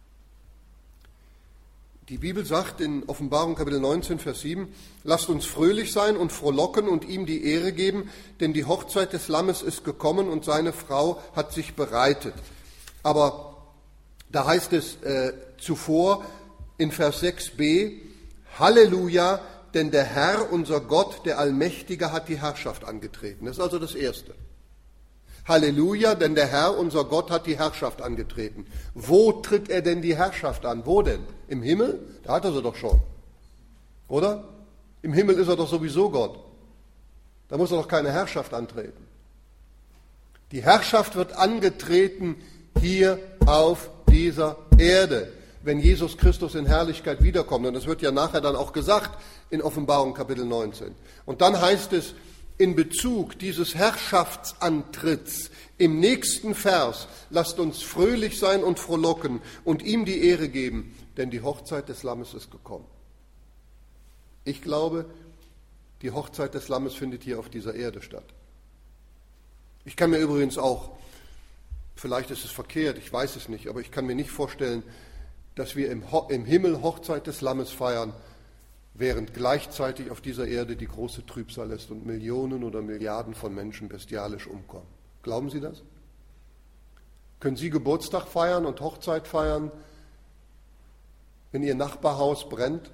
[SPEAKER 1] Die Bibel sagt in Offenbarung Kapitel 19, Vers 7, lasst uns fröhlich sein und frohlocken und ihm die Ehre geben, denn die Hochzeit des Lammes ist gekommen und seine Frau hat sich bereitet. Aber da heißt es zuvor in Vers 6b, Halleluja, denn der Herr, unser Gott, der Allmächtige, hat die Herrschaft angetreten. Das ist also das Erste. Halleluja, denn der Herr, unser Gott, hat die Herrschaft angetreten. Wo tritt er denn die Herrschaft an? Wo denn? Im Himmel? Da hat er sie doch schon. Oder? Im Himmel ist er doch sowieso Gott. Da muss er doch keine Herrschaft antreten. Die Herrschaft wird angetreten hier auf dieser Erde, wenn Jesus Christus in Herrlichkeit wiederkommt. Und das wird ja nachher dann auch gesagt in Offenbarung Kapitel 19. Und dann heißt es, in Bezug dieses Herrschaftsantritts im nächsten Vers, lasst uns fröhlich sein und frohlocken und ihm die Ehre geben, denn die Hochzeit des Lammes ist gekommen. Ich glaube, die Hochzeit des Lammes findet hier auf dieser Erde statt. Ich kann mir übrigens auch, vielleicht ist es verkehrt, ich weiß es nicht, aber ich kann mir nicht vorstellen, dass wir im Himmel Hochzeit des Lammes feiern, während gleichzeitig auf dieser Erde die große Trübsal ist und Millionen oder Milliarden von Menschen bestialisch umkommen. Glauben Sie das? Können Sie Geburtstag feiern und Hochzeit feiern, wenn Ihr Nachbarhaus brennt?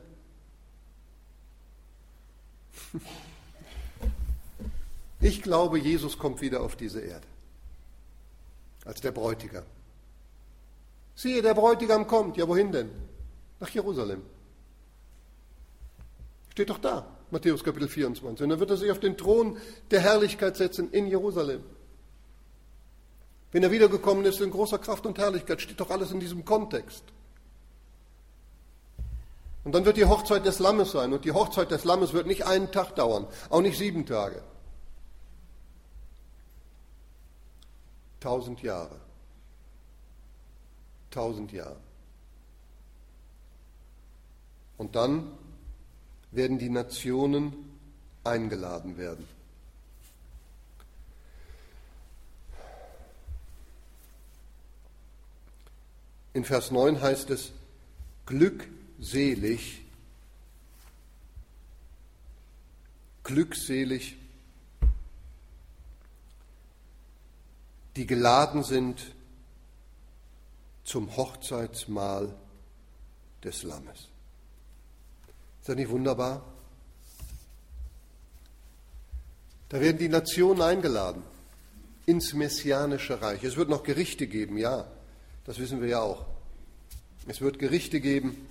[SPEAKER 1] Ich glaube, Jesus kommt wieder auf diese Erde als der Bräutigam. Siehe, der Bräutigam kommt. Ja, wohin denn? Nach Jerusalem. Steht doch da, Matthäus Kapitel 24. Und dann wird er sich auf den Thron der Herrlichkeit setzen in Jerusalem. Wenn er wiedergekommen ist in großer Kraft und Herrlichkeit, steht doch alles in diesem Kontext. Und dann wird die Hochzeit des Lammes sein. Und die Hochzeit des Lammes wird nicht einen Tag dauern, auch nicht 7 Tage. 1000 Jahre. 1000 Jahre. Und dann werden die Nationen eingeladen werden. In Vers 9 heißt es, glückselig, die geladen sind zum Hochzeitsmahl des Lammes. Ist das nicht wunderbar? Da werden die Nationen eingeladen ins messianische Reich. Es wird noch Gerichte geben, ja, das wissen wir ja auch. Es wird Gerichte geben,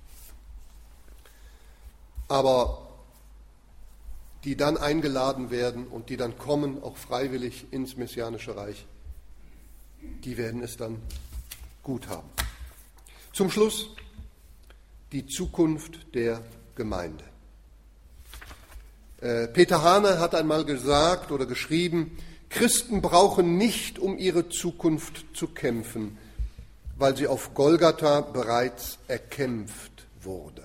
[SPEAKER 1] aber die dann eingeladen werden und die dann kommen, auch freiwillig ins messianische Reich, die werden es dann gut haben. Zum Schluss die Zukunft der Gemeinde. Peter Hahne hat einmal gesagt oder geschrieben, Christen brauchen nicht um ihre Zukunft zu kämpfen, weil sie auf Golgatha bereits erkämpft wurde.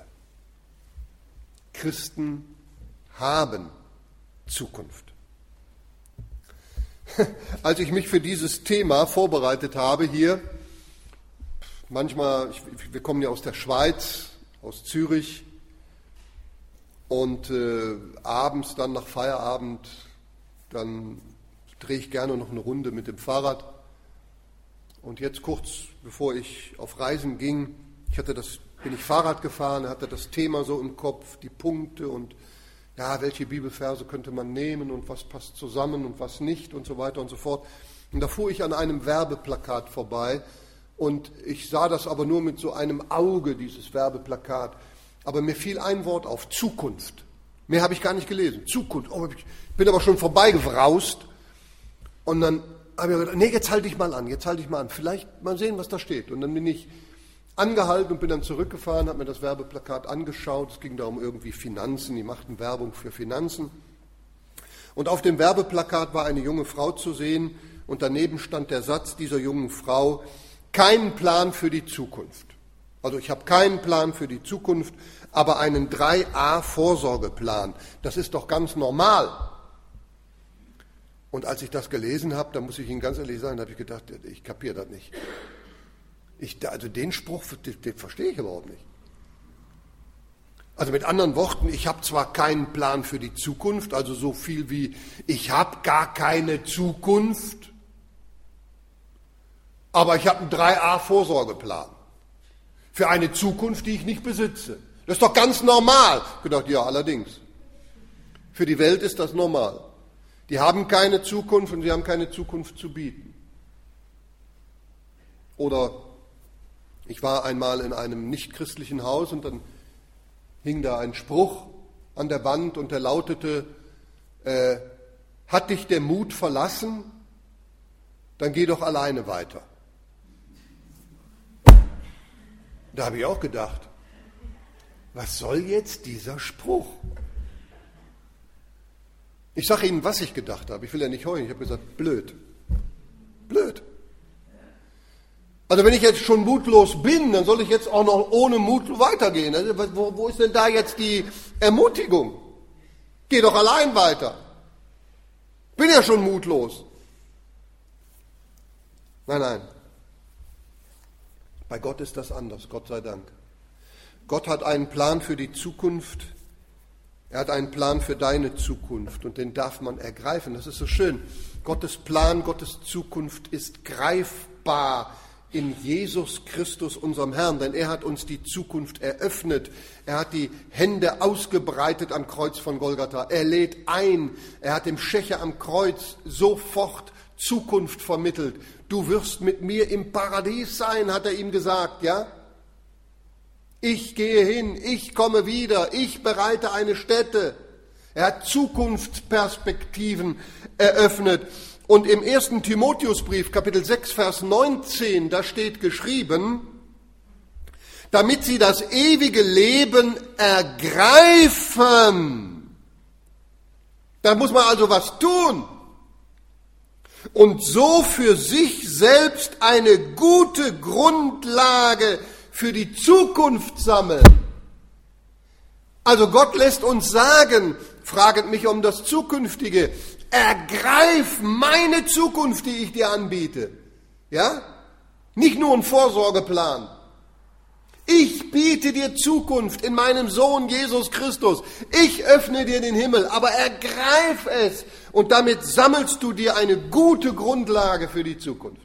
[SPEAKER 1] Christen haben Zukunft. Als ich mich für dieses Thema vorbereitet habe hier, wir kommen ja aus der Schweiz, aus Zürich, und abends dann nach Feierabend, dann drehe ich gerne noch eine Runde mit dem Fahrrad. Und jetzt kurz bevor ich auf Reisen ging, bin ich Fahrrad gefahren, hatte das Thema so im Kopf, die Punkte und ja, welche Bibelverse könnte man nehmen und was passt zusammen und was nicht und so weiter und so fort. Und da fuhr ich an einem Werbeplakat vorbei und ich sah das aber nur mit so einem Auge, dieses Werbeplakat. Aber mir fiel ein Wort auf, Zukunft. Mehr habe ich gar nicht gelesen. Zukunft. Oh, ich bin aber schon vorbeigewraust. Und dann habe ich gedacht, nee, jetzt halte ich mal an. Vielleicht mal sehen, was da steht. Und dann bin ich angehalten und bin dann zurückgefahren, habe mir das Werbeplakat angeschaut. Es ging da um irgendwie Finanzen. Die machten Werbung für Finanzen. Und auf dem Werbeplakat war eine junge Frau zu sehen. Und daneben stand der Satz dieser jungen Frau, kein Plan für die Zukunft. Also ich habe keinen Plan für die Zukunft, aber einen 3a-Vorsorgeplan. Das ist doch ganz normal. Und als ich das gelesen habe, da muss ich Ihnen ganz ehrlich sagen, da habe ich gedacht, ich kapiere das nicht. Also den Spruch, den verstehe ich überhaupt nicht. Also mit anderen Worten, ich habe zwar keinen Plan für die Zukunft, also so viel wie, ich habe gar keine Zukunft, aber ich habe einen 3a-Vorsorgeplan. Für eine Zukunft, die ich nicht besitze. Das ist doch ganz normal. Ich habe gedacht, ja, allerdings. Für die Welt ist das normal. Die haben keine Zukunft und sie haben keine Zukunft zu bieten. Oder ich war einmal in einem nichtchristlichen Haus und dann hing da ein Spruch an der Wand und der lautete, hat dich der Mut verlassen? Dann geh doch alleine weiter. Da habe ich auch gedacht, was soll jetzt dieser Spruch? Ich sage Ihnen, was ich gedacht habe. Ich will ja nicht heulen. Ich habe gesagt, blöd. Blöd. Also wenn ich jetzt schon mutlos bin, dann soll ich jetzt auch noch ohne Mut weitergehen. Also wo ist denn da jetzt die Ermutigung? Geh doch allein weiter. Bin ja schon mutlos. Nein. Bei Gott ist das anders, Gott sei Dank. Gott hat einen Plan für die Zukunft. Er hat einen Plan für deine Zukunft und den darf man ergreifen. Das ist so schön. Gottes Plan, Gottes Zukunft ist greifbar in Jesus Christus, unserem Herrn, denn er hat uns die Zukunft eröffnet. Er hat die Hände ausgebreitet am Kreuz von Golgatha. Er lädt ein. Er hat dem Schächer am Kreuz sofort Zukunft vermittelt. Du wirst mit mir im Paradies sein, hat er ihm gesagt, ja? Ich gehe hin, ich komme wieder, ich bereite eine Stätte. Er hat Zukunftsperspektiven eröffnet. Und im 1. Timotheusbrief, Kapitel 6, Vers 19, da steht geschrieben, damit sie das ewige Leben ergreifen. Da muss man also was tun. Und so für sich selbst eine gute Grundlage für die Zukunft sammeln. Also Gott lässt uns sagen, fragend mich um das Zukünftige, ergreif meine Zukunft, die ich dir anbiete. Ja? Nicht nur ein Vorsorgeplan. Ich biete dir Zukunft in meinem Sohn Jesus Christus. Ich öffne dir den Himmel, aber ergreif es und damit sammelst du dir eine gute Grundlage für die Zukunft.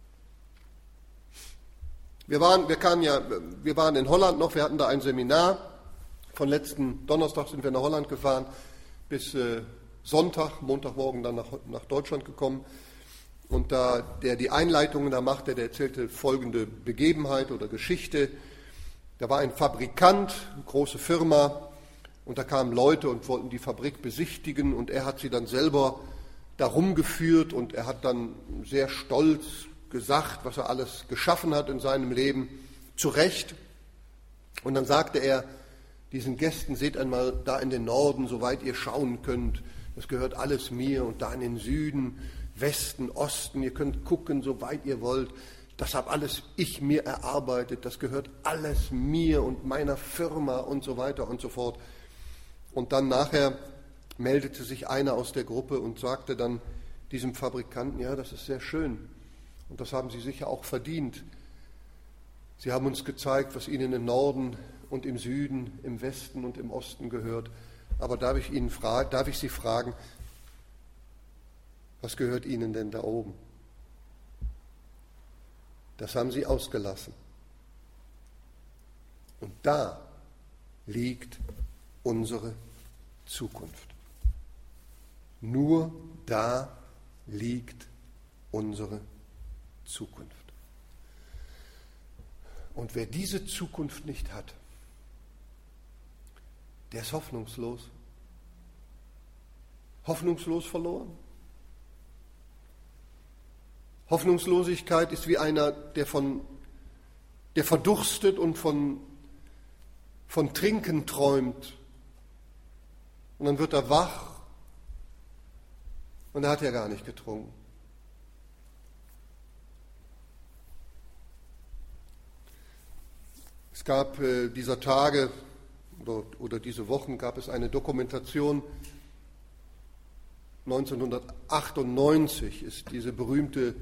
[SPEAKER 1] Wir waren in Holland noch, wir hatten da ein Seminar. Von letzten Donnerstag sind wir nach Holland gefahren, bis Sonntag, Montagmorgen dann nach Deutschland gekommen. Und da der die Einleitungen da machte, der erzählte folgende Begebenheit oder Geschichte. Da war ein Fabrikant, eine große Firma, und da kamen Leute und wollten die Fabrik besichtigen und er hat sie dann selber da rumgeführt und er hat dann sehr stolz gesagt, was er alles geschaffen hat in seinem Leben, zu Recht. Und dann sagte er diesen Gästen, seht einmal da in den Norden, soweit ihr schauen könnt, das gehört alles mir, und da in den Süden, Westen, Osten, ihr könnt gucken, soweit ihr wollt. Das habe alles ich mir erarbeitet, das gehört alles mir und meiner Firma und so weiter und so fort. Und dann nachher meldete sich einer aus der Gruppe und sagte dann diesem Fabrikanten, ja, das ist sehr schön und das haben Sie sicher auch verdient. Sie haben uns gezeigt, was Ihnen im Norden und im Süden, im Westen und im Osten gehört. Aber darf ich Sie fragen, was gehört Ihnen denn da oben? Das haben sie ausgelassen. Und da liegt unsere Zukunft. Nur da liegt unsere Zukunft. Und wer diese Zukunft nicht hat, der ist hoffnungslos. Hoffnungslos verloren. Hoffnungslosigkeit ist wie einer, der verdurstet und von Trinken träumt. Und dann wird er wach und er hat ja gar nicht getrunken. Es gab dieser Tage oder diese Wochen gab es eine Dokumentation. 1998 ist dieser berühmt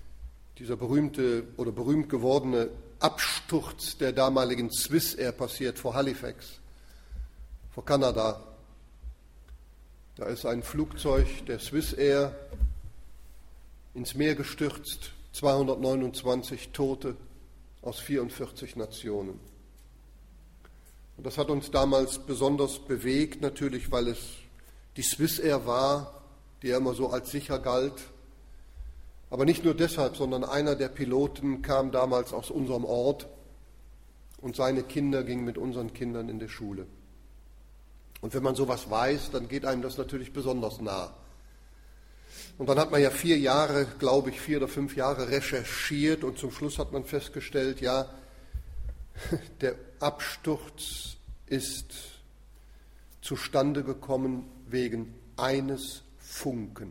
[SPEAKER 1] gewordene Absturz der damaligen Swissair passiert vor Halifax, vor Kanada. Da ist ein Flugzeug der Swissair ins Meer gestürzt, 229 Tote aus 44 Nationen. Und das hat uns damals besonders bewegt, natürlich, weil es die Swissair war, die ja immer so als sicher galt. Aber nicht nur deshalb, sondern einer der Piloten kam damals aus unserem Ort und seine Kinder gingen mit unseren Kindern in die Schule. Und wenn man sowas weiß, dann geht einem das natürlich besonders nah. Und dann hat man ja 4 oder 5 Jahre recherchiert und zum Schluss hat man festgestellt, ja, der Absturz ist zustande gekommen wegen eines Funken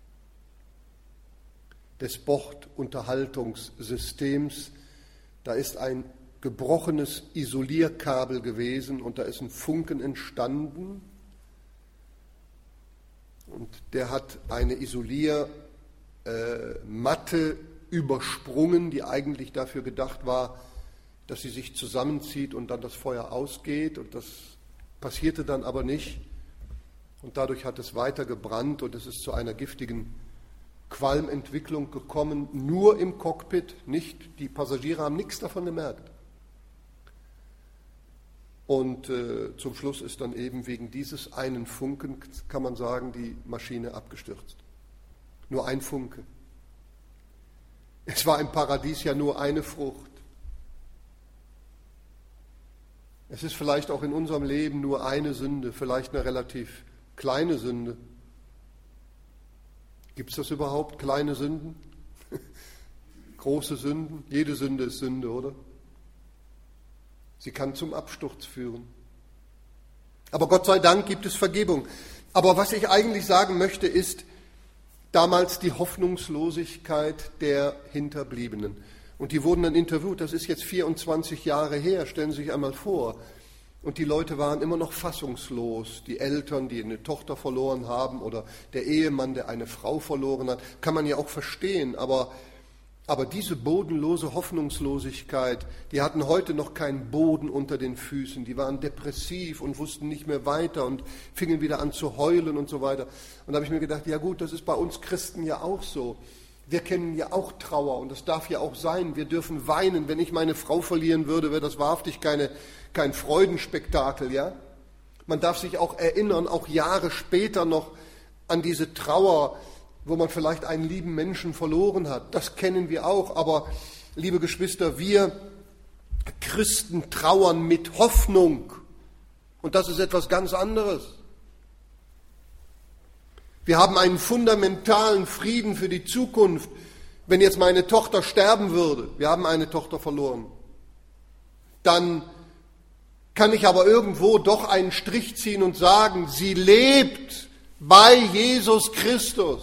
[SPEAKER 1] des Bordunterhaltungssystems. Da ist ein gebrochenes Isolierkabel gewesen und da ist ein Funken entstanden und der hat eine Isoliermatte übersprungen, die eigentlich dafür gedacht war, dass sie sich zusammenzieht und dann das Feuer ausgeht, und das passierte dann aber nicht. Und dadurch hat es weiter gebrannt und es ist zu einer giftigen Qualmentwicklung gekommen, nur im Cockpit, nicht, die Passagiere haben nichts davon gemerkt. Und zum Schluss ist dann eben wegen dieses einen Funken, kann man sagen, die Maschine abgestürzt. Nur ein Funke. Es war im Paradies ja nur eine Frucht. Es ist vielleicht auch in unserem Leben nur eine Sünde, vielleicht eine relativ kleine Sünde. Gibt es das überhaupt, kleine Sünden? Große Sünden? Jede Sünde ist Sünde, oder? Sie kann zum Absturz führen. Aber Gott sei Dank gibt es Vergebung. Aber was ich eigentlich sagen möchte, ist damals die Hoffnungslosigkeit der Hinterbliebenen. Und die wurden dann interviewt, das ist jetzt 24 Jahre her, stellen Sie sich einmal vor. Und die Leute waren immer noch fassungslos. Die Eltern, die eine Tochter verloren haben, oder der Ehemann, der eine Frau verloren hat, kann man ja auch verstehen. Aber diese bodenlose Hoffnungslosigkeit, die hatten heute noch keinen Boden unter den Füßen. Die waren depressiv und wussten nicht mehr weiter und fingen wieder an zu heulen und so weiter. Und da habe ich mir gedacht, ja gut, das ist bei uns Christen ja auch so. Wir kennen ja auch Trauer und das darf ja auch sein. Wir dürfen weinen. Wenn ich meine Frau verlieren würde, wäre das wahrhaftig kein Freudenspektakel, ja? Man darf sich auch erinnern, auch Jahre später noch an diese Trauer, wo man vielleicht einen lieben Menschen verloren hat. Das kennen wir auch. Aber, liebe Geschwister, wir Christen trauern mit Hoffnung. Und das ist etwas ganz anderes. Wir haben einen fundamentalen Frieden für die Zukunft. Wenn jetzt meine Tochter sterben würde, wir haben eine Tochter verloren, dann kann ich aber irgendwo doch einen Strich ziehen und sagen, sie lebt bei Jesus Christus.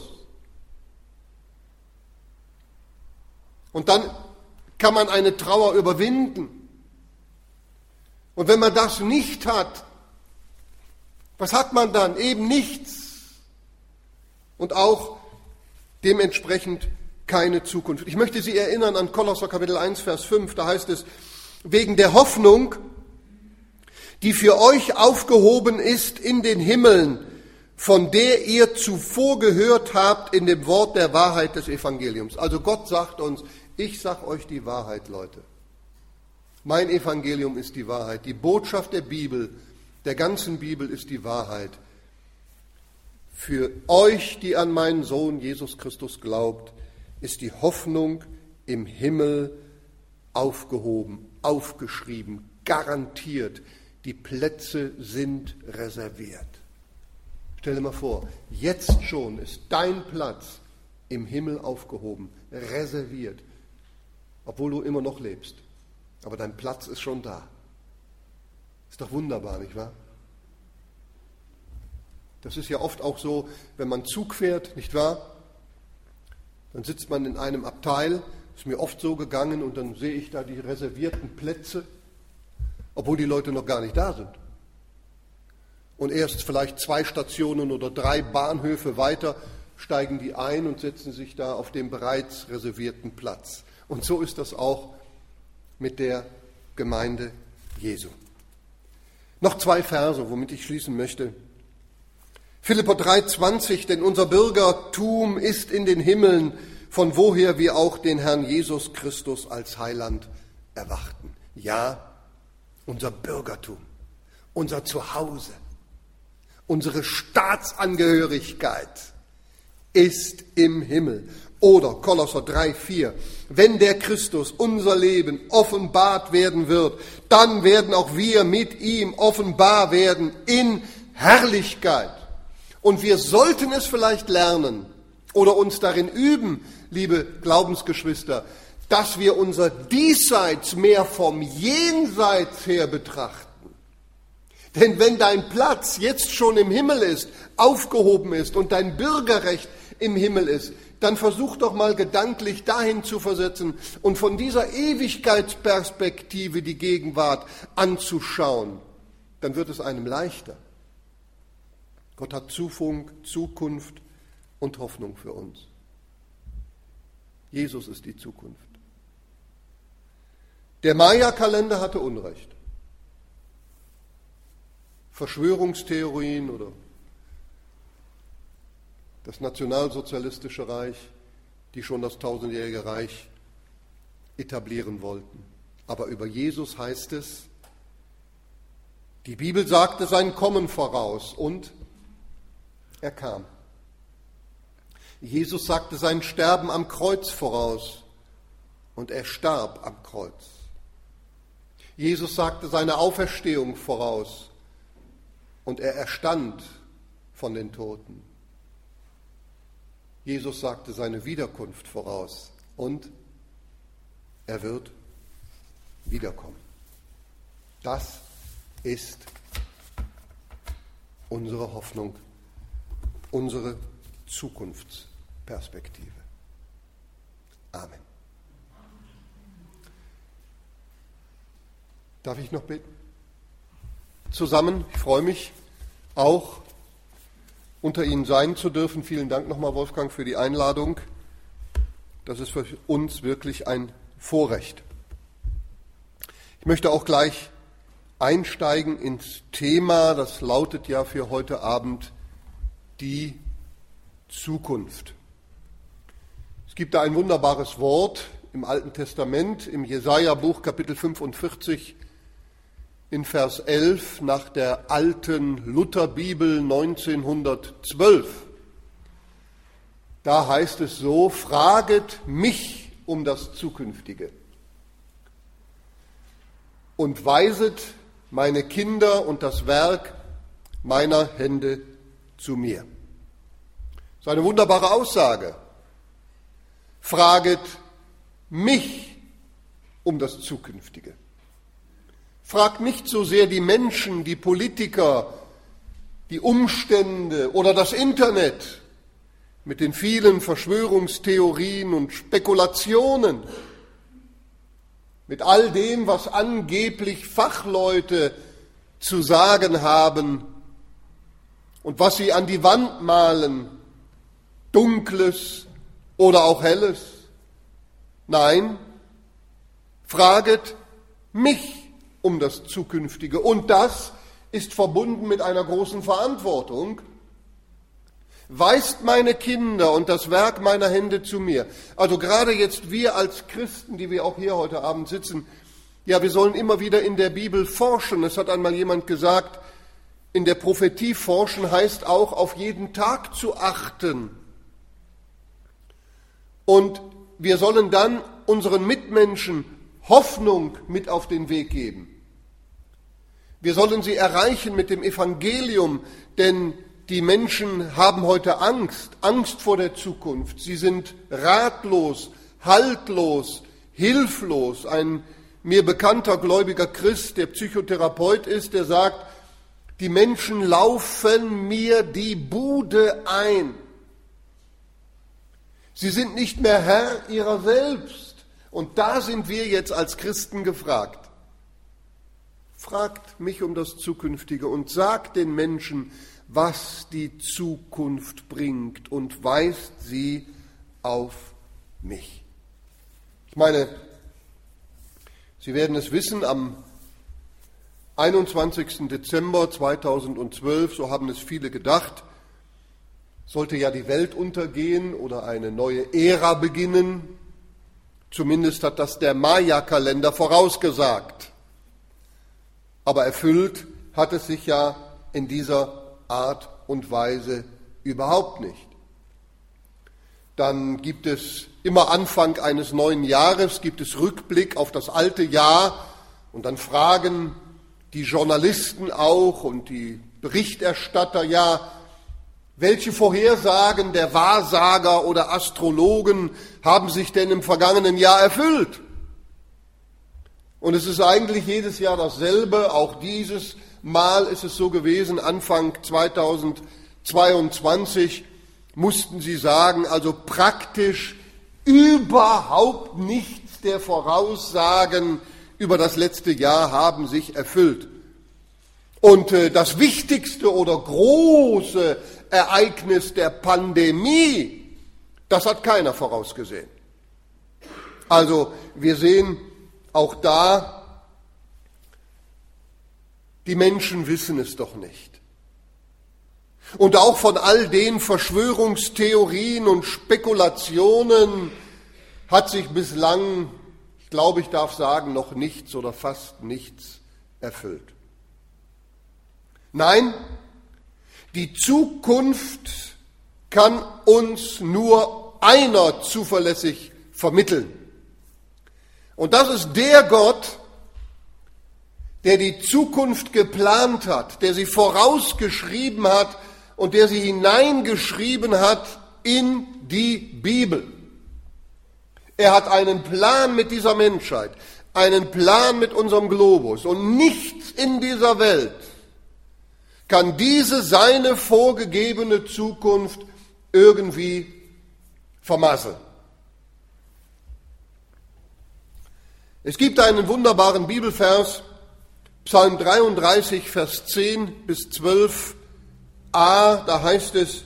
[SPEAKER 1] Und dann kann man eine Trauer überwinden. Und wenn man das nicht hat, was hat man dann? Eben nichts. Und auch dementsprechend keine Zukunft. Ich möchte Sie erinnern an Kolosser Kapitel 1, Vers 5, da heißt es, wegen der Hoffnung, die für euch aufgehoben ist in den Himmeln, von der ihr zuvor gehört habt in dem Wort der Wahrheit des Evangeliums. Also Gott sagt uns, ich sage euch die Wahrheit, Leute. Mein Evangelium ist die Wahrheit. Die Botschaft der Bibel, der ganzen Bibel ist die Wahrheit. Für euch, die an meinen Sohn Jesus Christus glaubt, ist die Hoffnung im Himmel aufgehoben, aufgeschrieben, garantiert. Die Plätze sind reserviert. Stell dir mal vor, jetzt schon ist dein Platz im Himmel aufgehoben, reserviert, obwohl du immer noch lebst. Aber dein Platz ist schon da. Ist doch wunderbar, nicht wahr? Das ist ja oft auch so, wenn man Zug fährt, nicht wahr? Dann sitzt man in einem Abteil, ist mir oft so gegangen, und dann sehe ich da die reservierten Plätze, obwohl die Leute noch gar nicht da sind. Und erst vielleicht 2 Stationen oder 3 Bahnhöfe weiter steigen die ein und setzen sich da auf den bereits reservierten Platz. Und so ist das auch mit der Gemeinde Jesu. Noch 2 Verse, womit ich schließen möchte. Philipper 3,20, denn unser Bürgertum ist in den Himmeln, von woher wir auch den Herrn Jesus Christus als Heiland erwarten. Ja, unser Bürgertum, unser Zuhause, unsere Staatsangehörigkeit ist im Himmel. Oder Kolosser 3,4, wenn der Christus, unser Leben, offenbart werden wird, dann werden auch wir mit ihm offenbar werden in Herrlichkeit. Und wir sollten es vielleicht lernen oder uns darin üben, liebe Glaubensgeschwister, dass wir unser Diesseits mehr vom Jenseits her betrachten. Denn wenn dein Platz jetzt schon im Himmel ist, aufgehoben ist und dein Bürgerrecht im Himmel ist, dann versuch doch mal gedanklich dahin zu versetzen und von dieser Ewigkeitsperspektive die Gegenwart anzuschauen. Dann wird es einem leichter. Gott hat Zukunft und Hoffnung für uns. Jesus ist die Zukunft. Der Maya-Kalender hatte Unrecht. Verschwörungstheorien oder das nationalsozialistische Reich, die schon das 1000-jährige Reich etablieren wollten. Aber über Jesus heißt es, die Bibel sagte sein Kommen voraus und er kam. Jesus sagte sein Sterben am Kreuz voraus und er starb am Kreuz. Jesus sagte seine Auferstehung voraus und er erstand von den Toten. Jesus sagte seine Wiederkunft voraus und er wird wiederkommen. Das ist unsere Hoffnung, unsere Zukunftsperspektive. Amen. Darf ich noch beten? Zusammen, ich freue mich auch, unter Ihnen sein zu dürfen. Vielen Dank nochmal, Wolfgang, für die Einladung. Das ist für uns wirklich ein Vorrecht. Ich möchte auch gleich einsteigen ins Thema, das lautet ja für heute Abend die Zukunft. Es gibt da ein wunderbares Wort im Alten Testament, im Jesaja-Buch, Kapitel 45, in Vers 11, nach der alten Lutherbibel 1912. Da heißt es so: Fraget mich um das Zukünftige und weiset meine Kinder und das Werk meiner Hände zu mir. Das ist eine wunderbare Aussage. Fraget mich um das Zukünftige. Fragt nicht so sehr die Menschen, die Politiker, die Umstände oder das Internet mit den vielen Verschwörungstheorien und Spekulationen, mit all dem, was angeblich Fachleute zu sagen haben und was sie an die Wand malen, Dunkles oder auch Helles. Nein, fraget mich um das Zukünftige. Und das ist verbunden mit einer großen Verantwortung. Weist meine Kinder und das Werk meiner Hände zu mir. Also gerade jetzt wir als Christen, die wir auch hier heute Abend sitzen, ja, wir sollen immer wieder in der Bibel forschen. Es hat einmal jemand gesagt, in der Prophetie forschen heißt auch, auf jeden Tag zu achten. Und wir sollen dann unseren Mitmenschen Hoffnung mit auf den Weg geben. Wir sollen sie erreichen mit dem Evangelium, denn die Menschen haben heute Angst vor der Zukunft. Sie sind ratlos, haltlos, hilflos. Ein mir bekannter gläubiger Christ, der Psychotherapeut ist, der sagt, die Menschen laufen mir die Bude ein. Sie sind nicht mehr Herr ihrer selbst. Und da sind wir jetzt als Christen gefragt. Fragt mich um das Zukünftige und sagt den Menschen, was die Zukunft bringt, und weist sie auf mich. Ich meine, Sie werden es wissen, am 21. Dezember 2012, so haben es viele gedacht, sollte ja die Welt untergehen oder eine neue Ära beginnen. Zumindest hat das der Maya-Kalender vorausgesagt. Aber erfüllt hat es sich ja in dieser Art und Weise überhaupt nicht. Dann gibt es immer Anfang eines neuen Jahres, gibt es Rückblick auf das alte Jahr und dann fragen die Journalisten auch und die Berichterstatter, ja, welche Vorhersagen der Wahrsager oder Astrologen haben sich denn im vergangenen Jahr erfüllt? Und es ist eigentlich jedes Jahr dasselbe, auch dieses Mal ist es so gewesen, Anfang 2022 mussten sie sagen, also praktisch überhaupt nichts der Voraussagen über das letzte Jahr haben sich erfüllt. Und das wichtigste oder große Ereignis der Pandemie, das hat keiner vorausgesehen. Also wir sehen auch da, die Menschen wissen es doch nicht. Und auch von all den Verschwörungstheorien und Spekulationen hat sich bislang, ich glaube, ich darf sagen, noch nichts oder fast nichts erfüllt. Nein, die Zukunft kann uns nur einer zuverlässig vermitteln. Und das ist der Gott, der die Zukunft geplant hat, der sie vorausgeschrieben hat und der sie hineingeschrieben hat in die Bibel. Er hat einen Plan mit dieser Menschheit, einen Plan mit unserem Globus und nichts in dieser Welt kann diese seine vorgegebene Zukunft irgendwie vermasseln. Es gibt einen wunderbaren Bibelvers, Psalm 33, Vers 10 bis 12a, da heißt es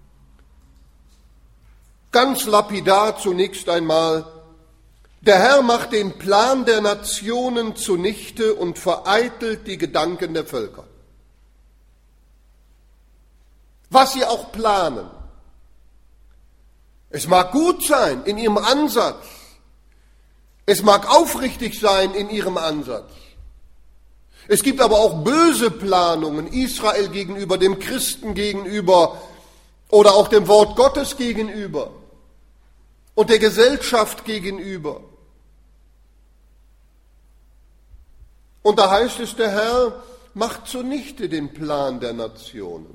[SPEAKER 1] ganz lapidar zunächst einmal: Der Herr macht den Plan der Nationen zunichte und vereitelt die Gedanken der Völker. Was sie auch planen. Es mag gut sein in ihrem Ansatz. Es mag aufrichtig sein in ihrem Ansatz. Es gibt aber auch böse Planungen Israel gegenüber, dem Christen gegenüber oder auch dem Wort Gottes gegenüber und der Gesellschaft gegenüber. Und da heißt es, der Herr macht zunichte den Plan der Nationen.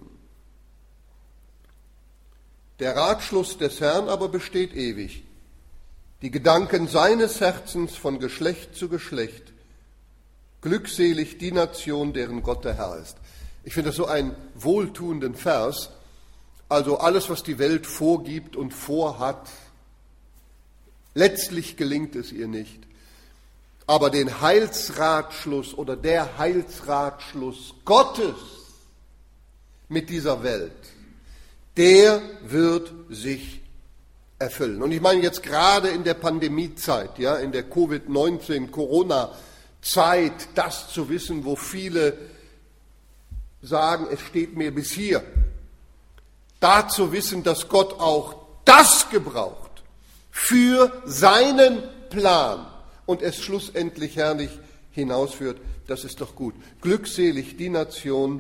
[SPEAKER 1] Der Ratschluss des Herrn aber besteht ewig. Die Gedanken seines Herzens von Geschlecht zu Geschlecht. Glückselig die Nation, deren Gott der Herr ist. Ich finde das so einen wohltuenden Vers. Also alles, was die Welt vorgibt und vorhat, letztlich gelingt es ihr nicht. Aber den Heilsratschluss oder der Heilsratschluss Gottes mit dieser Welt, der wird sich erfüllen. Und ich meine jetzt gerade in der Pandemiezeit, ja, in der Covid-19, Corona-Zeit, das zu wissen, wo viele sagen, es steht mir bis hier. Da zu wissen, dass Gott auch das gebraucht für seinen Plan und es schlussendlich herrlich hinausführt, das ist doch gut. Glückselig die Nation,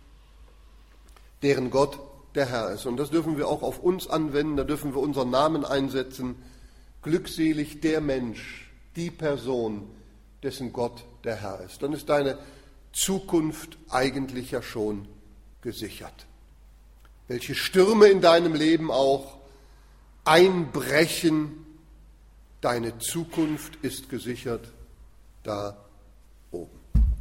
[SPEAKER 1] deren Gott der Herr ist. Und das dürfen wir auch auf uns anwenden, da dürfen wir unseren Namen einsetzen. Glückselig der Mensch, die Person, dessen Gott der Herr ist. Dann ist deine Zukunft eigentlich ja schon gesichert. Welche Stürme in deinem Leben auch einbrechen, deine Zukunft ist gesichert da oben.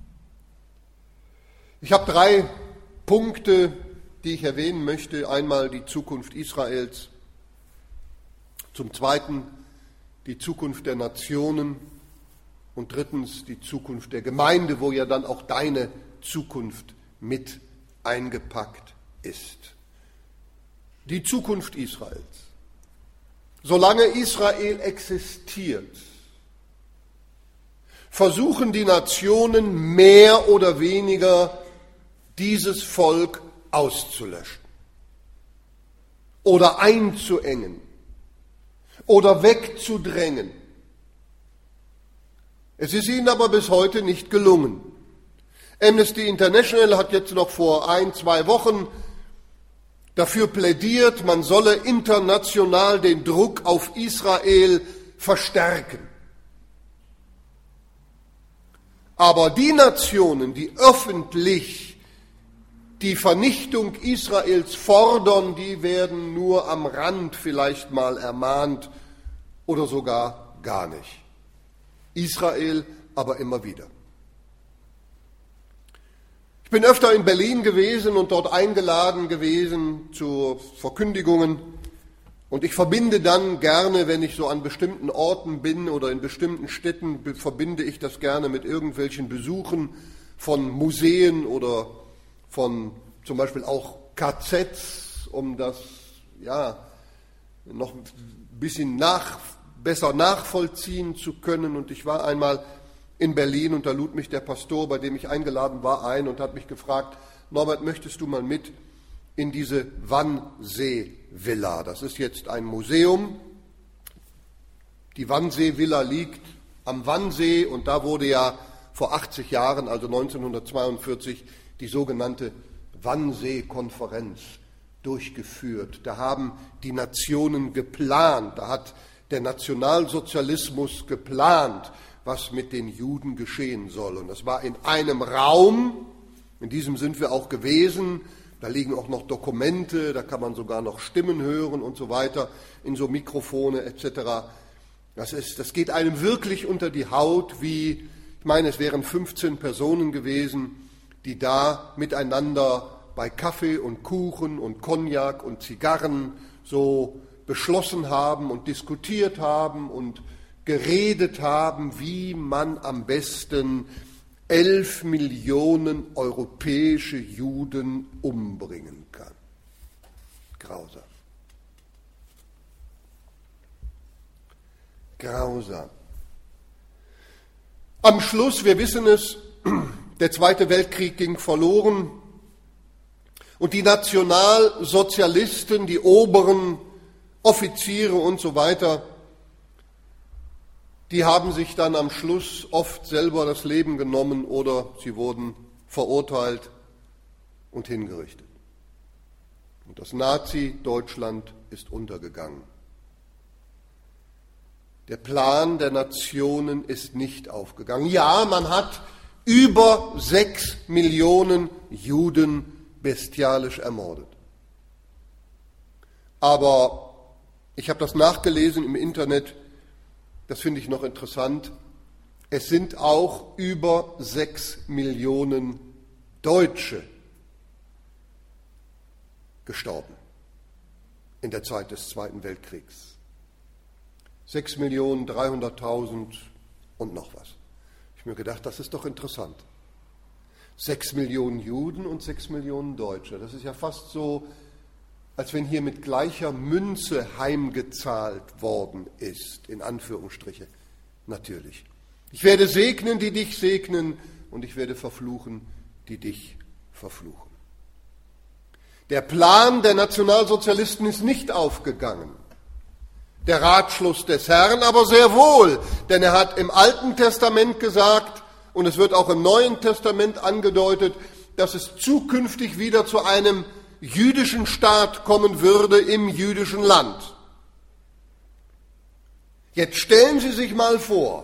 [SPEAKER 1] Ich habe 3 Punkte, die ich erwähnen möchte. Einmal die Zukunft Israels, zum Zweiten die Zukunft der Nationen und drittens die Zukunft der Gemeinde, wo ja dann auch deine Zukunft mit eingepackt ist. Die Zukunft Israels. Solange Israel existiert, versuchen die Nationen mehr oder weniger dieses Volk auszulöschen oder einzuengen oder wegzudrängen. Es ist ihnen aber bis heute nicht gelungen. Amnesty International hat jetzt noch vor 1-2 Wochen dafür plädiert, man solle international den Druck auf Israel verstärken. Aber die Nationen, die öffentlich die Vernichtung Israels fordern, die werden nur am Rand vielleicht mal ermahnt oder sogar gar nicht. Israel aber immer wieder. Ich bin öfter in Berlin gewesen und dort eingeladen gewesen zu Verkündigungen. Und ich verbinde dann gerne, wenn ich so an bestimmten Orten bin oder in bestimmten Städten, verbinde ich das gerne mit irgendwelchen Besuchen von Museen oder von zum Beispiel auch KZs, um das ja noch ein bisschen besser nachvollziehen zu können. Und ich war einmal in Berlin und da lud mich der Pastor, bei dem ich eingeladen war, ein und hat mich gefragt: Norbert, möchtest du mal mit in diese Wannsee-Villa? Das ist jetzt ein Museum. Die Wannsee-Villa liegt am Wannsee und da wurde ja vor 80 Jahren, also 1942, die sogenannte Wannsee-Konferenz durchgeführt. Da haben die Nationen geplant, da hat der Nationalsozialismus geplant, was mit den Juden geschehen soll. Und das war in einem Raum, in diesem sind wir auch gewesen, da liegen auch noch Dokumente, da kann man sogar noch Stimmen hören und so weiter, in so Mikrofone etc. Das geht einem wirklich unter die Haut, wie, ich meine, es wären 15 Personen gewesen, die da miteinander bei Kaffee und Kuchen und Cognac und Zigarren so beschlossen haben und diskutiert haben und geredet haben, wie man am besten 11 Millionen europäische Juden umbringen kann. Grausam. Grausam. Am Schluss, wir wissen es, der Zweite Weltkrieg ging verloren und die Nationalsozialisten, die oberen Offiziere und so weiter, die haben sich dann am Schluss oft selber das Leben genommen oder sie wurden verurteilt und hingerichtet. Und das Nazi-Deutschland ist untergegangen. Der Plan der Nationen ist nicht aufgegangen. Ja, man hat über 6 Millionen Juden bestialisch ermordet. Aber ich habe das nachgelesen im Internet, das finde ich noch interessant, es sind auch über 6 Millionen Deutsche gestorben in der Zeit des Zweiten Weltkriegs. 6.300.000 und noch was. Ich habe mir gedacht, das ist doch interessant. 6 Millionen Juden und 6 Millionen Deutsche. Das ist ja fast so, als wenn hier mit gleicher Münze heimgezahlt worden ist, in Anführungsstriche. Natürlich. Ich werde segnen, die dich segnen, und ich werde verfluchen, die dich verfluchen. Der Plan der Nationalsozialisten ist nicht aufgegangen. Der Ratschluss des Herrn aber sehr wohl, denn er hat im Alten Testament gesagt, und es wird auch im Neuen Testament angedeutet, dass es zukünftig wieder zu einem jüdischen Staat kommen würde im jüdischen Land. Jetzt stellen Sie sich mal vor,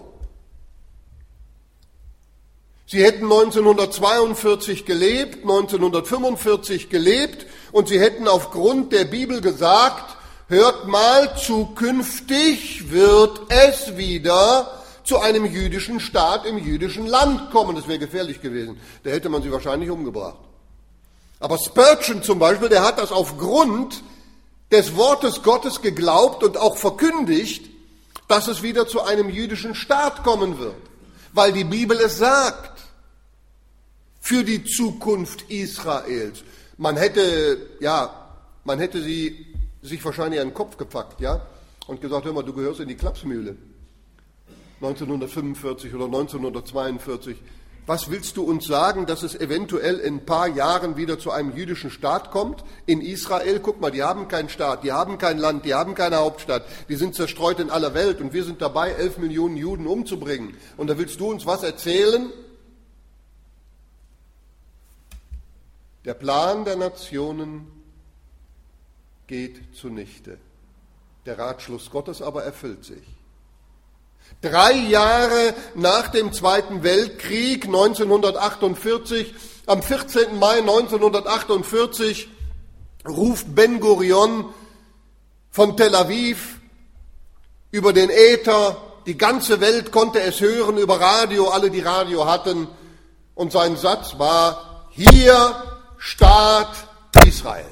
[SPEAKER 1] Sie hätten 1942 gelebt, 1945 gelebt und Sie hätten aufgrund der Bibel gesagt, hört mal, zukünftig wird es wieder zu einem jüdischen Staat im jüdischen Land kommen. Das wäre gefährlich gewesen. Da hätte man sie wahrscheinlich umgebracht. Aber Spurgeon zum Beispiel, der hat das aufgrund des Wortes Gottes geglaubt und auch verkündigt, dass es wieder zu einem jüdischen Staat kommen wird. Weil die Bibel es sagt. Für die Zukunft Israels. Man hätte sie sich wahrscheinlich an den Kopf gepackt, ja, und gesagt, hör mal, du gehörst in die Klapsmühle. 1945 oder 1942. Was willst du uns sagen, dass es eventuell in ein paar Jahren wieder zu einem jüdischen Staat kommt? In Israel, guck mal, die haben keinen Staat, die haben kein Land, die haben keine Hauptstadt, die sind zerstreut in aller Welt und wir sind dabei, 11 Millionen Juden umzubringen. Und da willst du uns was erzählen? Der Plan der Nationen geht zunichte. Der Ratschluss Gottes aber erfüllt sich. 3 Jahre nach dem Zweiten Weltkrieg, 1948, am 14. Mai 1948, ruft Ben Gurion von Tel Aviv über den Äther, die ganze Welt konnte es hören, über Radio, alle, die Radio hatten, und sein Satz war, hier Staat Israel.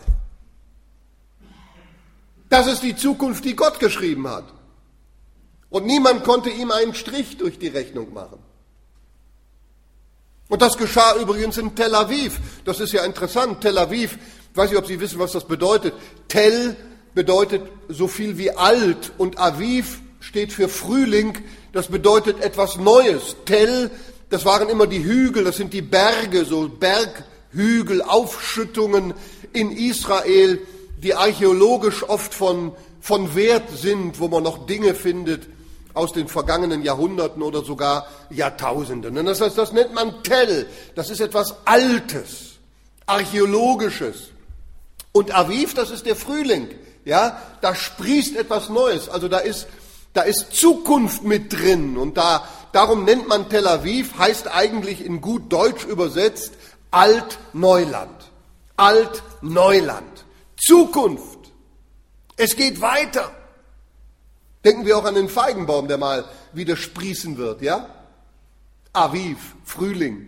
[SPEAKER 1] Das ist die Zukunft, die Gott geschrieben hat. Und niemand konnte ihm einen Strich durch die Rechnung machen. Und das geschah übrigens in Tel Aviv. Das ist ja interessant. Tel Aviv, ich weiß nicht, ob Sie wissen, was das bedeutet. Tel bedeutet so viel wie alt und Aviv steht für Frühling. Das bedeutet etwas Neues. Tel, das waren immer die Hügel, das sind die Berge, so Berghügel, Aufschüttungen in Israel, die archäologisch oft von Wert sind, wo man noch Dinge findet aus den vergangenen Jahrhunderten oder sogar Jahrtausenden. Und das heißt, das nennt man Tel. Das ist etwas Altes, Archäologisches. Und Aviv, das ist der Frühling. Ja, da sprießt etwas Neues. Also da ist Zukunft mit drin. Und darum nennt man Tel Aviv, heißt eigentlich in gut Deutsch übersetzt Altneuland. Altneuland. Zukunft. Es geht weiter. Denken wir auch an den Feigenbaum, der mal wieder sprießen wird, ja? Aviv, Frühling.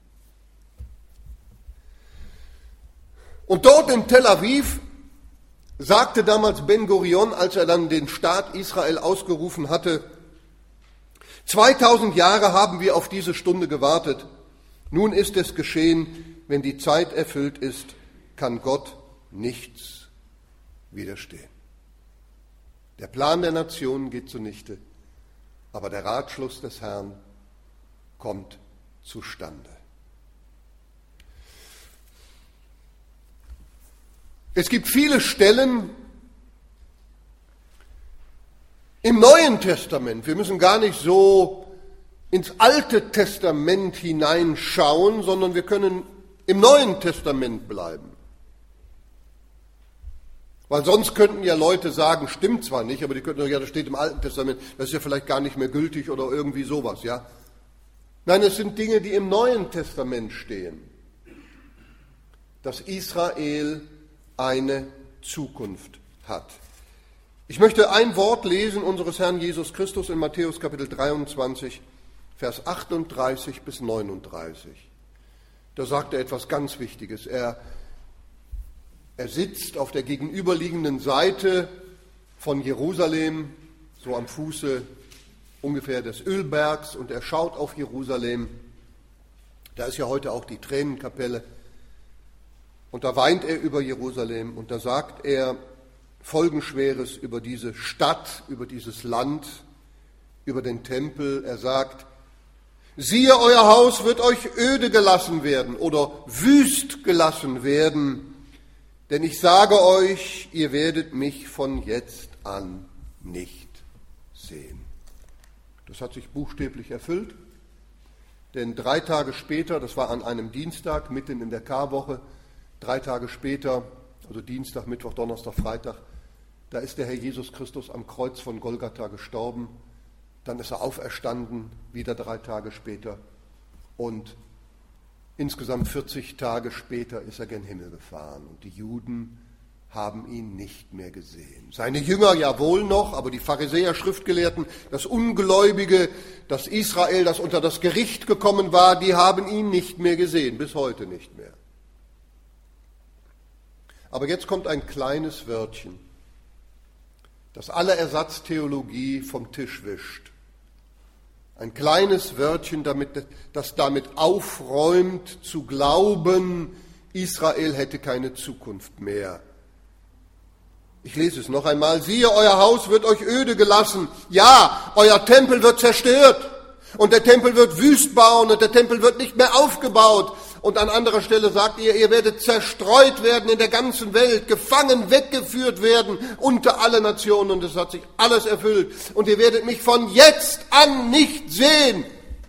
[SPEAKER 1] Und dort in Tel Aviv sagte damals Ben Gurion, als er dann den Staat Israel ausgerufen hatte, 2000 Jahre haben wir auf diese Stunde gewartet. Nun ist es geschehen, wenn die Zeit erfüllt ist, kann Gott nichts widerstehen. Der Plan der Nationen geht zunichte, aber der Ratschluss des Herrn kommt zustande. Es gibt viele Stellen im Neuen Testament. Wir müssen gar nicht so ins Alte Testament hineinschauen, sondern wir können im Neuen Testament bleiben. Weil sonst könnten ja Leute sagen, stimmt zwar nicht, aber die könnten sagen, ja, das steht im Alten Testament, das ist ja vielleicht gar nicht mehr gültig oder irgendwie sowas, ja. Nein, es sind Dinge, die im Neuen Testament stehen. Dass Israel eine Zukunft hat. Ich möchte ein Wort lesen unseres Herrn Jesus Christus in Matthäus Kapitel 23, Vers 38 bis 39. Da sagt er etwas ganz Wichtiges. Er sitzt auf der gegenüberliegenden Seite von Jerusalem, so am Fuße ungefähr des Ölbergs, und er schaut auf Jerusalem. Da ist ja heute auch die Tränenkapelle. Und da weint er über Jerusalem und da sagt er Folgenschweres über diese Stadt, über dieses Land, über den Tempel. Er sagt, siehe, euer Haus wird euch öde gelassen werden oder wüst gelassen werden, denn ich sage euch, ihr werdet mich von jetzt an nicht sehen. Das hat sich buchstäblich erfüllt, denn 3 Tage später, das war an einem Dienstag, mitten in der Karwoche, 3 Tage später, also Dienstag, Mittwoch, Donnerstag, Freitag, da ist der Herr Jesus Christus am Kreuz von Golgatha gestorben. Dann ist er auferstanden, wieder 3 Tage später. Und insgesamt 40 Tage später ist er gen Himmel gefahren. Und die Juden haben ihn nicht mehr gesehen. Seine Jünger ja wohl noch, aber die Pharisäer, Schriftgelehrten, das Ungläubige, das Israel, das unter das Gericht gekommen war, die haben ihn nicht mehr gesehen, bis heute nicht mehr. Aber jetzt kommt ein kleines Wörtchen, das alle Ersatztheologie vom Tisch wischt. Ein kleines Wörtchen, das damit aufräumt, zu glauben, Israel hätte keine Zukunft mehr. Ich lese es noch einmal. Siehe, euer Haus wird euch öde gelassen. Ja, euer Tempel wird zerstört. Und der Tempel wird wüst bauen und der Tempel wird nicht mehr aufgebaut. Und an anderer Stelle sagt ihr werdet zerstreut werden in der ganzen Welt, gefangen, weggeführt werden unter alle Nationen. Und es hat sich alles erfüllt. Und ihr werdet mich von jetzt an nicht sehen.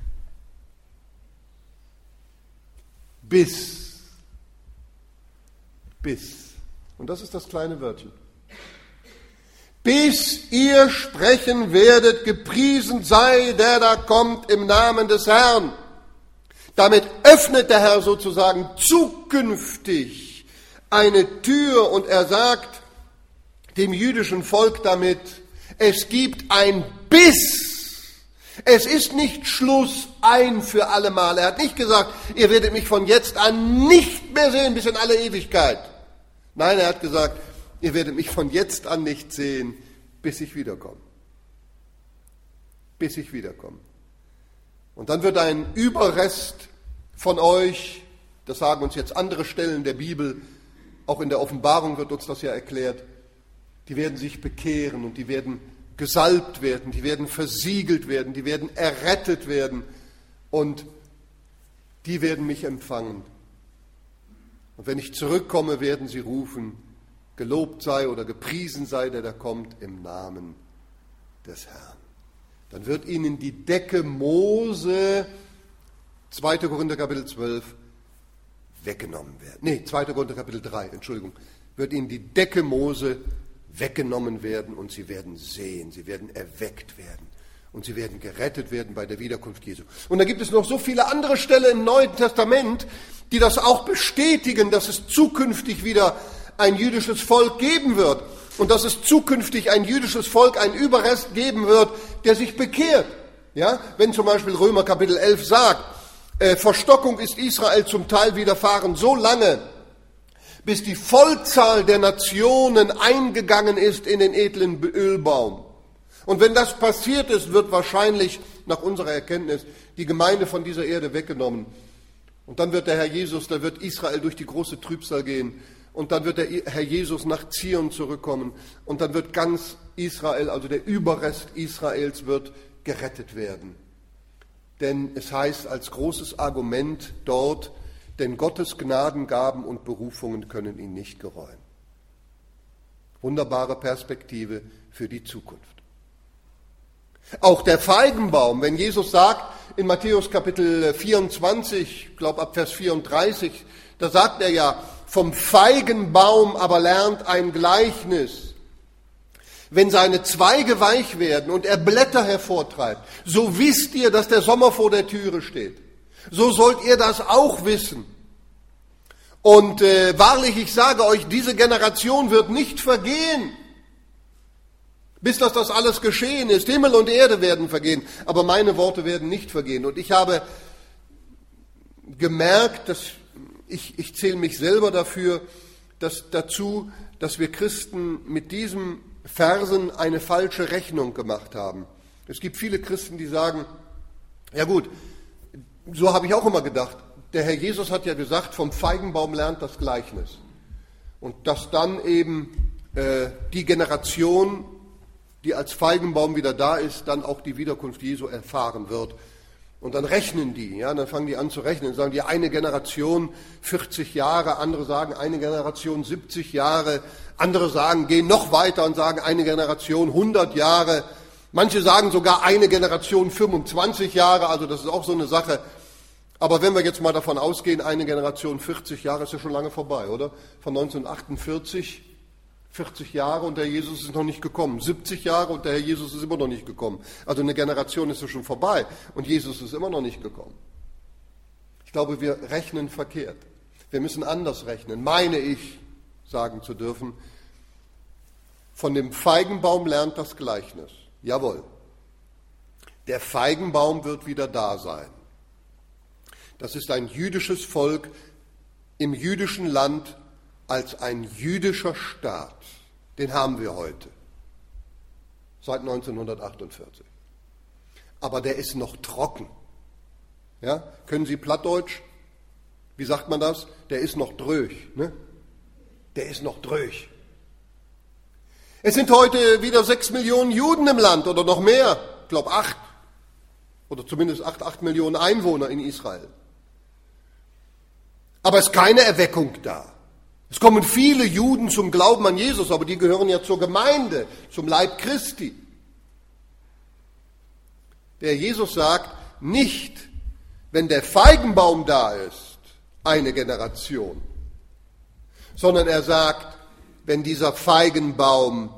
[SPEAKER 1] Bis. Und das ist das kleine Wörtchen. Bis ihr sprechen werdet, gepriesen sei, der da kommt im Namen des Herrn. Damit öffnet der Herr sozusagen zukünftig eine Tür und er sagt dem jüdischen Volk damit, es gibt ein Bis. Es ist nicht Schluss ein für alle Mal. Er hat nicht gesagt, ihr werdet mich von jetzt an nicht mehr sehen bis in alle Ewigkeit. Nein, er hat gesagt, ihr werdet mich von jetzt an nicht sehen, bis ich wiederkomme. Bis ich wiederkomme. Und dann wird ein Überrest von euch, das sagen uns jetzt andere Stellen der Bibel, auch in der Offenbarung wird uns das ja erklärt, die werden sich bekehren und die werden gesalbt werden, die werden versiegelt werden, die werden errettet werden und die werden mich empfangen. Und wenn ich zurückkomme, werden sie rufen, gelobt sei oder gepriesen sei, der da kommt im Namen des Herrn. Dann wird ihnen die Decke Mose, 2. Korinther Kapitel 12, weggenommen werden. 2. Korinther Kapitel 3, wird ihnen die Decke Mose weggenommen werden und sie werden sehen, sie werden erweckt werden und sie werden gerettet werden bei der Wiederkunft Jesu. Und da gibt es noch so viele andere Stellen im Neuen Testament, die das auch bestätigen, dass es zukünftig wieder ein jüdisches Volk geben wird. und dass es zukünftig ein jüdisches Volk, einen Überrest geben wird, der sich bekehrt. Ja, wenn zum Beispiel Römer Kapitel 11 sagt, Verstockung ist Israel zum Teil widerfahren so lange, bis die Vollzahl der Nationen eingegangen ist in den edlen Ölbaum. Und wenn das passiert ist, wird wahrscheinlich nach unserer Erkenntnis die Gemeinde von dieser Erde weggenommen. Und dann wird der Herr Jesus, da wird Israel durch die große Trübsal gehen. Und dann wird der Herr Jesus nach Zion zurückkommen. Und dann wird ganz Israel, also der Überrest Israels, wird gerettet werden. Denn es heißt als großes Argument dort, denn Gottes Gnadengaben und Berufungen können ihn nicht gereuen. Wunderbare Perspektive für die Zukunft. Auch der Feigenbaum, wenn Jesus sagt in Matthäus Kapitel 24, ich glaube ab Vers 34, da sagt er ja, vom Feigenbaum aber lernt ein Gleichnis. Wenn seine Zweige weich werden und er Blätter hervortreibt, so wisst ihr, dass der Sommer vor der Türe steht. So sollt ihr das auch wissen. Und wahrlich, ich sage euch, diese Generation wird nicht vergehen, bis dass das alles geschehen ist. Himmel und Erde werden vergehen, aber meine Worte werden nicht vergehen. Und ich habe gemerkt, dass ich zähle mich selber dazu, dass wir Christen mit diesen Versen eine falsche Rechnung gemacht haben. Es gibt viele Christen, die sagen, ja gut, so habe ich auch immer gedacht. Der Herr Jesus hat ja gesagt, vom Feigenbaum lernt das Gleichnis. Und dass dann eben die Generation, die als Feigenbaum wieder da ist, dann auch die Wiederkunft Jesu erfahren wird. Und dann rechnen die, ja, dann fangen die an zu rechnen, sagen die eine Generation 40 Jahre, andere sagen eine Generation 70 Jahre, andere sagen, gehen noch weiter und sagen eine Generation 100 Jahre, manche sagen sogar eine Generation 25 Jahre, also das ist auch so eine Sache. Aber wenn wir jetzt mal davon ausgehen, eine Generation 40 Jahre ist ja schon lange vorbei, oder? Von 1948, 40 Jahre und der Herr Jesus ist noch nicht gekommen. 70 Jahre und der Herr Jesus ist immer noch nicht gekommen. Also eine Generation ist ja schon vorbei und Jesus ist immer noch nicht gekommen. Ich glaube, wir rechnen verkehrt. Wir müssen anders rechnen, meine ich, sagen zu dürfen. Von dem Feigenbaum lernt das Gleichnis. Jawohl. Der Feigenbaum wird wieder da sein. Das ist ein jüdisches Volk im jüdischen Land als ein jüdischer Staat. Den haben wir heute, seit 1948. Aber der ist noch trocken. Ja? Können Sie Plattdeutsch? Wie sagt man das? Der ist noch dröch. Ne? Der ist noch dröch. Es sind heute wieder 6 Millionen Juden im Land oder noch mehr. Ich glaube 8. Oder zumindest 8 Millionen Einwohner in Israel. Aber es ist keine Erweckung da. Es kommen viele Juden zum Glauben an Jesus, aber die gehören ja zur Gemeinde, zum Leib Christi. Der Jesus sagt, nicht, wenn der Feigenbaum da ist, eine Generation, sondern er sagt, wenn dieser Feigenbaum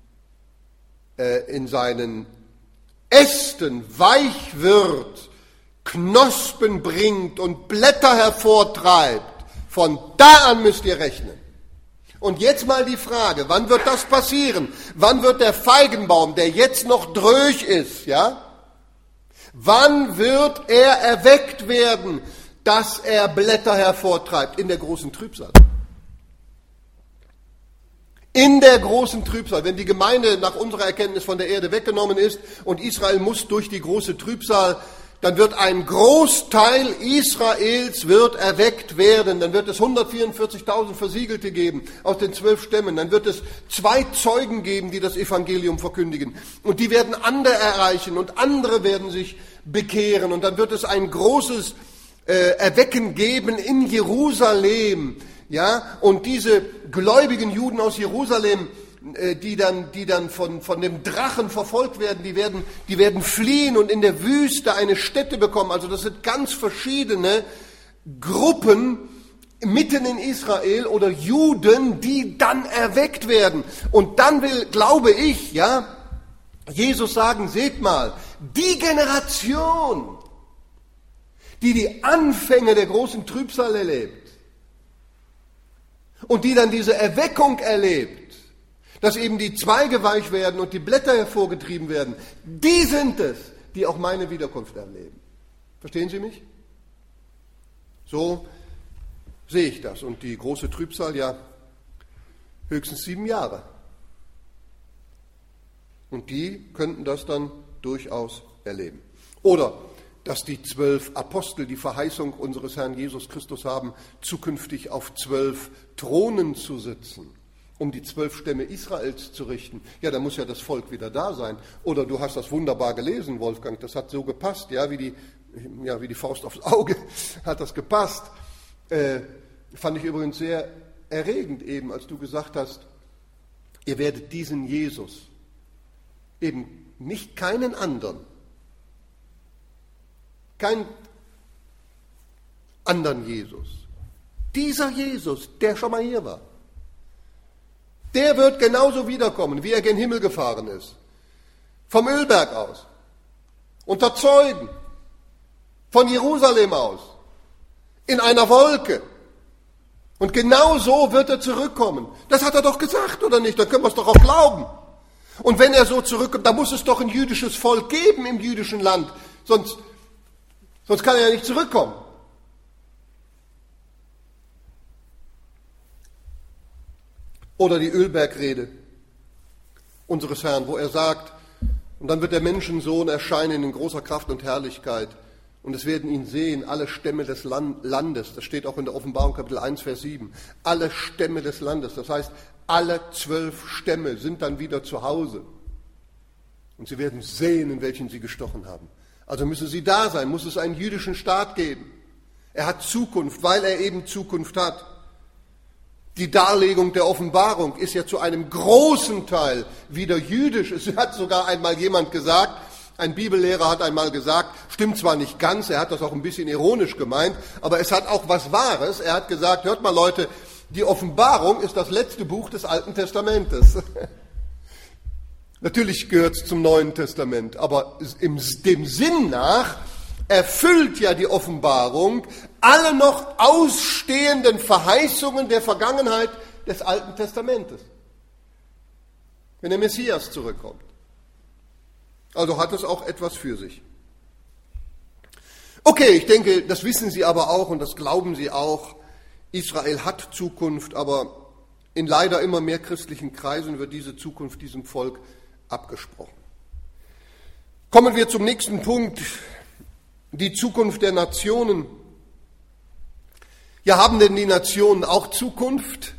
[SPEAKER 1] in seinen Ästen weich wird, Knospen bringt und Blätter hervortreibt, von da an müsst ihr rechnen. Und jetzt mal die Frage, wann wird das passieren? Wann wird der Feigenbaum, der jetzt noch dröch ist, ja? Wann wird er erweckt werden, dass er Blätter hervortreibt? In der großen Trübsal. In der großen Trübsal, wenn die Gemeinde nach unserer Erkenntnis von der Erde weggenommen ist und Israel muss durch die große Trübsal, dann wird ein Großteil Israels wird erweckt werden. Dann wird es 144.000 Versiegelte geben aus den 12 Stämmen. Dann wird es 2 Zeugen geben, die das Evangelium verkündigen. Und die werden andere erreichen und andere werden sich bekehren. Und dann wird es ein großes Erwecken geben in Jerusalem. Ja? Und diese gläubigen Juden aus Jerusalem, die dann von dem Drachen verfolgt werden, die werden fliehen und in der Wüste eine Stätte bekommen. Also das sind ganz verschiedene Gruppen mitten in Israel oder Juden, die dann erweckt werden. Und dann will, glaube ich, ja, Jesus sagen, seht mal, die Generation, die Anfänge der großen Trübsal erlebt und die dann diese Erweckung erlebt, dass eben die Zweige weich werden und die Blätter hervorgetrieben werden, die sind es, die auch meine Wiederkunft erleben. Verstehen Sie mich? So sehe ich das. Und die große Trübsal, ja, höchstens 7 Jahre. Und die könnten das dann durchaus erleben. Oder dass die 12 Apostel die Verheißung unseres Herrn Jesus Christus haben, zukünftig auf 12 Thronen zu sitzen, um die 12 Stämme Israels zu richten. Ja, da muss ja das Volk wieder da sein. Oder du hast das wunderbar gelesen, Wolfgang, das hat so gepasst, ja, wie die Faust aufs Auge hat das gepasst. Fand ich übrigens sehr erregend eben, als du gesagt hast, ihr werdet diesen Jesus, eben nicht keinen anderen, keinen anderen Jesus, dieser Jesus, der schon mal hier war, der wird genauso wiederkommen, wie er gen Himmel gefahren ist, vom Ölberg aus, unter Zeugen, von Jerusalem aus, in einer Wolke. Und genau so wird er zurückkommen. Das hat er doch gesagt, oder nicht? Dann können wir es doch auch glauben. Und wenn er so zurückkommt, dann muss es doch ein jüdisches Volk geben im jüdischen Land. Sonst kann er ja nicht zurückkommen. Oder die Ölbergrede unseres Herrn, wo er sagt, und dann wird der Menschensohn erscheinen in großer Kraft und Herrlichkeit. Und es werden ihn sehen, alle Stämme des Landes. Das steht auch in der Offenbarung Kapitel 1, Vers 7. Alle Stämme des Landes. Das heißt, alle 12 Stämme sind dann wieder zu Hause. Und sie werden sehen, in welchen sie gestochen haben. Also müssen sie da sein, muss es einen jüdischen Staat geben. Er hat Zukunft, weil er eben Zukunft hat. Die Darlegung der Offenbarung ist ja zu einem großen Teil wieder jüdisch. Es hat sogar einmal jemand gesagt, ein Bibellehrer hat einmal gesagt, stimmt zwar nicht ganz, er hat das auch ein bisschen ironisch gemeint, aber es hat auch was Wahres. Er hat gesagt, hört mal Leute, die Offenbarung ist das letzte Buch des Alten Testamentes. Natürlich gehört es zum Neuen Testament, aber dem Sinn nach erfüllt ja die Offenbarung alle noch ausstehenden Verheißungen der Vergangenheit des Alten Testamentes, wenn der Messias zurückkommt. Also hat es auch etwas für sich. Okay, ich denke, das wissen Sie aber auch und das glauben Sie auch. Israel hat Zukunft, aber in leider immer mehr christlichen Kreisen wird diese Zukunft diesem Volk abgesprochen. Kommen wir zum nächsten Punkt, die Zukunft der Nationen. Ja, haben denn die Nationen auch Zukunft?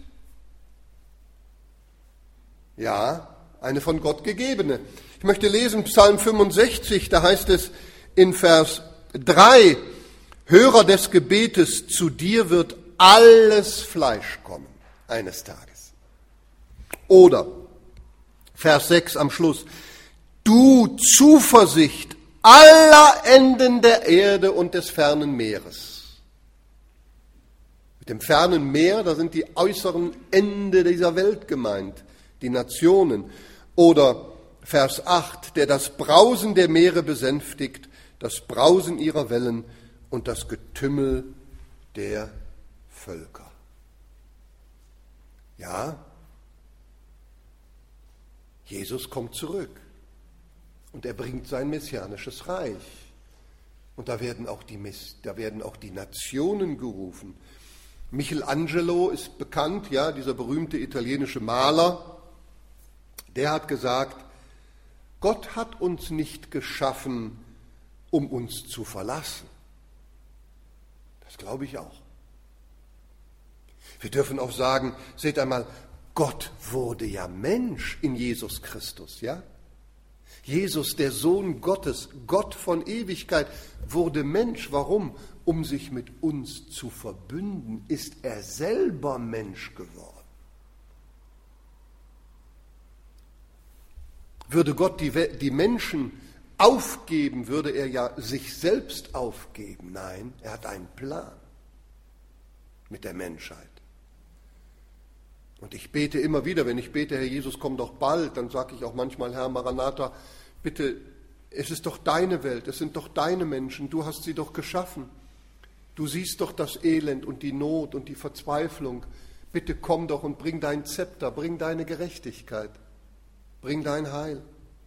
[SPEAKER 1] Ja, eine von Gott gegebene. Ich möchte lesen Psalm 65, da heißt es in Vers 3, Hörer des Gebetes, zu dir wird alles Fleisch kommen, eines Tages. Oder Vers 6 am Schluss, du Zuversicht aller Enden der Erde und des fernen Meeres. Mit dem fernen Meer, da sind die äußeren Ende dieser Welt gemeint, die Nationen. Oder Vers 8, der das Brausen der Meere besänftigt, das Brausen ihrer Wellen und das Getümmel der Völker. Ja, Jesus kommt zurück und er bringt sein messianisches Reich. Und da werden auch die Nationen gerufen. Michelangelo ist bekannt, ja, dieser berühmte italienische Maler, der hat gesagt, Gott hat uns nicht geschaffen, um uns zu verlassen. Das glaube ich auch. Wir dürfen auch sagen, seht einmal, Gott wurde ja Mensch in Jesus Christus, ja? Jesus, der Sohn Gottes, Gott von Ewigkeit, wurde Mensch. Warum? Um sich mit uns zu verbünden, ist er selber Mensch geworden. Würde Gott die Menschen aufgeben, würde er ja sich selbst aufgeben. Nein, er hat einen Plan mit der Menschheit. Und ich bete immer wieder, wenn ich bete, Herr Jesus, komm doch bald, dann sage ich auch manchmal, Herr Maranatha, bitte, es ist doch deine Welt, es sind doch deine Menschen, du hast sie doch geschaffen. Du siehst doch das Elend und die Not und die Verzweiflung Bitte komm doch und bring dein Zepter, bring deine Gerechtigkeit, bring dein Heil.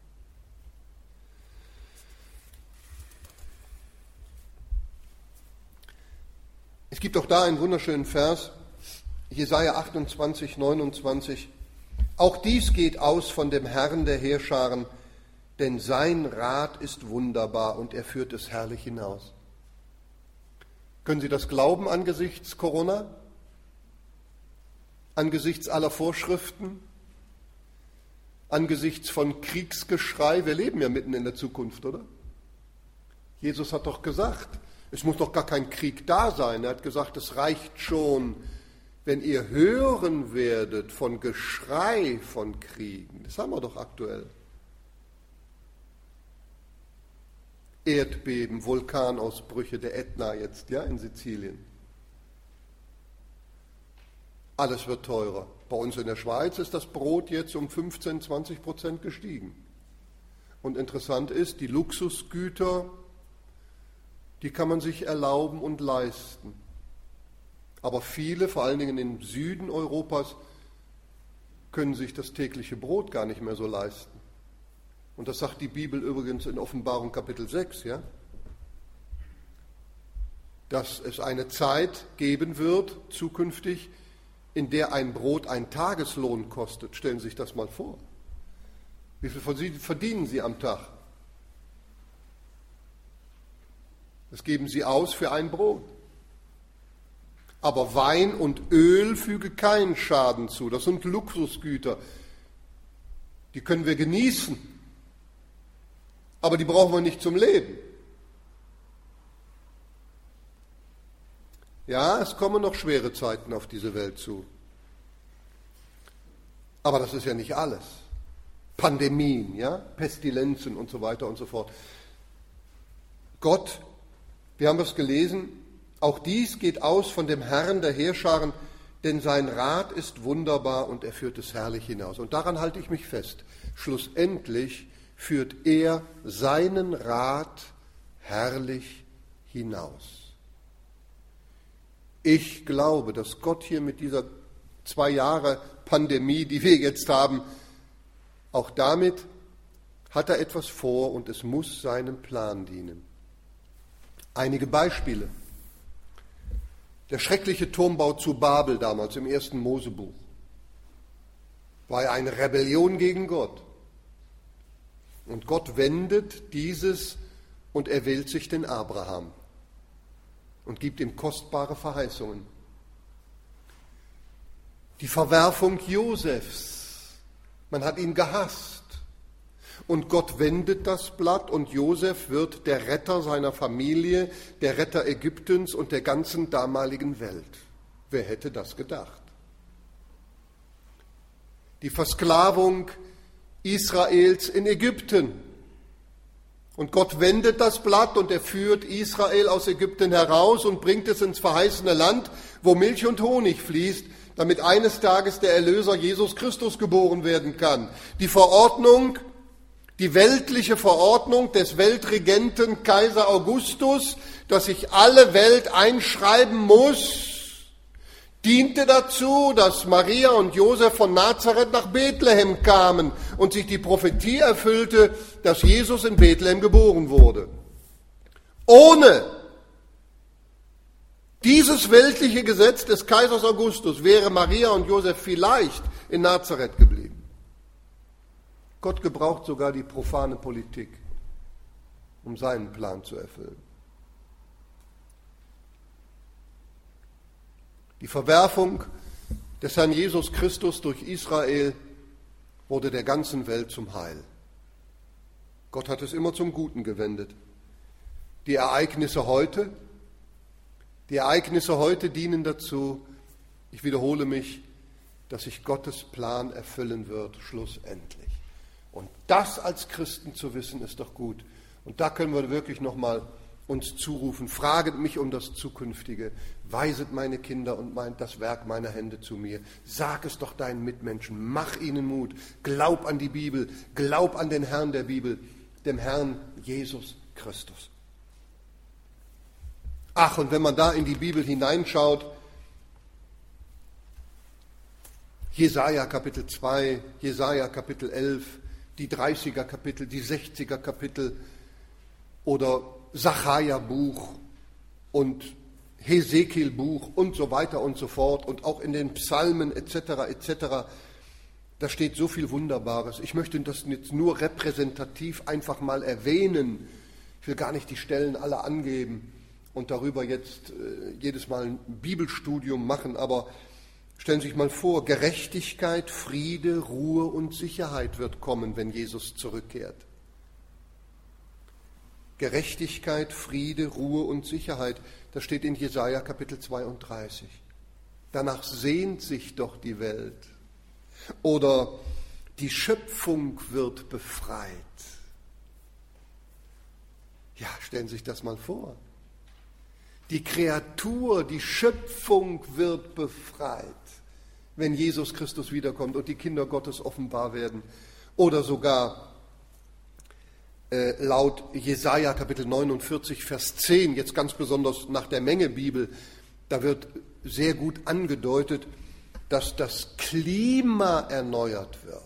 [SPEAKER 1] Es gibt auch da einen wunderschönen Vers, Jesaja 28, 29. Auch dies geht aus von dem Herrn der Heerscharen, denn sein Rat ist wunderbar und er führt es herrlich hinaus. Können Sie das glauben angesichts Corona? Angesichts aller Vorschriften? Angesichts von Kriegsgeschrei? Wir leben ja mitten in der Zukunft, oder? Jesus hat doch gesagt, es muss doch gar kein Krieg da sein. Er hat gesagt, es reicht schon, wenn ihr hören werdet von Geschrei von Kriegen. Das haben wir doch aktuell. Erdbeben, Vulkanausbrüche, der Ätna jetzt, ja, in Sizilien. Alles wird teurer. Bei uns in der Schweiz ist das Brot jetzt um 15-20% gestiegen. Und interessant ist, die Luxusgüter, die kann man sich erlauben und leisten. Aber viele, vor allen Dingen im Süden Europas, können sich das tägliche Brot gar nicht mehr so leisten. Und das sagt die Bibel übrigens in Offenbarung Kapitel 6, ja? Dass es eine Zeit geben wird, zukünftig, in der ein Brot einen Tageslohn kostet. Stellen Sie sich das mal vor. Wie viel verdienen Sie am Tag? Das geben Sie aus für ein Brot. Aber Wein und Öl füge keinen Schaden zu. Das sind Luxusgüter. Die können wir genießen. Aber die brauchen wir nicht zum Leben. Ja, es kommen noch schwere Zeiten auf diese Welt zu. Aber das ist ja nicht alles. Pandemien, ja, Pestilenzen und so weiter und so fort. Gott, wir haben es gelesen, auch dies geht aus von dem Herrn der Heerscharen, denn sein Rat ist wunderbar und er führt es herrlich hinaus. Und daran halte ich mich fest. Schlussendlich führt er seinen Rat herrlich hinaus. Ich glaube, dass Gott hier mit dieser 2 Jahre Pandemie, die wir jetzt haben, auch damit hat er etwas vor und es muss seinem Plan dienen. Einige Beispiele. Der schreckliche Turmbau zu Babel damals im 1. Mosebuch war ja eine Rebellion gegen Gott. Und Gott wendet dieses und erwählt sich den Abraham und gibt ihm kostbare Verheißungen. Die Verwerfung Josefs, man hat ihn gehasst. Und Gott wendet das Blatt und Josef wird der Retter seiner Familie, der Retter Ägyptens und der ganzen damaligen Welt. Wer hätte das gedacht? Die Versklavung Israels in Ägypten. Und Gott wendet das Blatt und er führt Israel aus Ägypten heraus und bringt es ins verheißene Land, wo Milch und Honig fließt, damit eines Tages der Erlöser Jesus Christus geboren werden kann. Die Verordnung, die weltliche Verordnung des Weltregenten Kaiser Augustus, dass sich alle Welt einschreiben muss, diente dazu, dass Maria und Josef von Nazareth nach Bethlehem kamen und sich die Prophetie erfüllte, dass Jesus in Bethlehem geboren wurde. Ohne dieses weltliche Gesetz des Kaisers Augustus wäre Maria und Josef vielleicht in Nazareth geblieben. Gott gebraucht sogar die profane Politik, um seinen Plan zu erfüllen. Die Verwerfung des Herrn Jesus Christus durch Israel wurde der ganzen Welt zum Heil. Gott hat es immer zum Guten gewendet. Die Ereignisse heute dienen dazu, ich wiederhole mich, dass sich Gottes Plan erfüllen wird, schlussendlich. Und das als Christen zu wissen, ist doch gut. Und da können wir wirklich nochmal uns zurufen, fraget mich um das Zukünftige, weiset meine Kinder und das Werk meiner Hände zu mir. Sag es doch deinen Mitmenschen, mach ihnen Mut, glaub an die Bibel, glaub an den Herrn der Bibel, dem Herrn Jesus Christus. Ach, und wenn man da in die Bibel hineinschaut, Jesaja Kapitel 2, Jesaja Kapitel 11, die 30er Kapitel, die 60er Kapitel oder Sacharja Buch und Hesekiel Buch und so weiter und so fort und auch in den Psalmen etc. etc. Da steht so viel Wunderbares. Ich möchte das jetzt nur repräsentativ einfach mal erwähnen. Ich will gar nicht die Stellen alle angeben und darüber jetzt jedes Mal ein Bibelstudium machen, aber stellen Sie sich mal vor, Gerechtigkeit, Friede, Ruhe und Sicherheit wird kommen, wenn Jesus zurückkehrt. Gerechtigkeit, Friede, Ruhe und Sicherheit, das steht in Jesaja Kapitel 32. Danach sehnt sich doch die Welt. Oder die Schöpfung wird befreit. Ja, stellen Sie sich das mal vor. Die Kreatur, die Schöpfung wird befreit, wenn Jesus Christus wiederkommt und die Kinder Gottes offenbar werden. Oder sogar laut Jesaja Kapitel 49, Vers 10, jetzt ganz besonders nach der Menge Bibel, da wird sehr gut angedeutet, dass das Klima erneuert wird.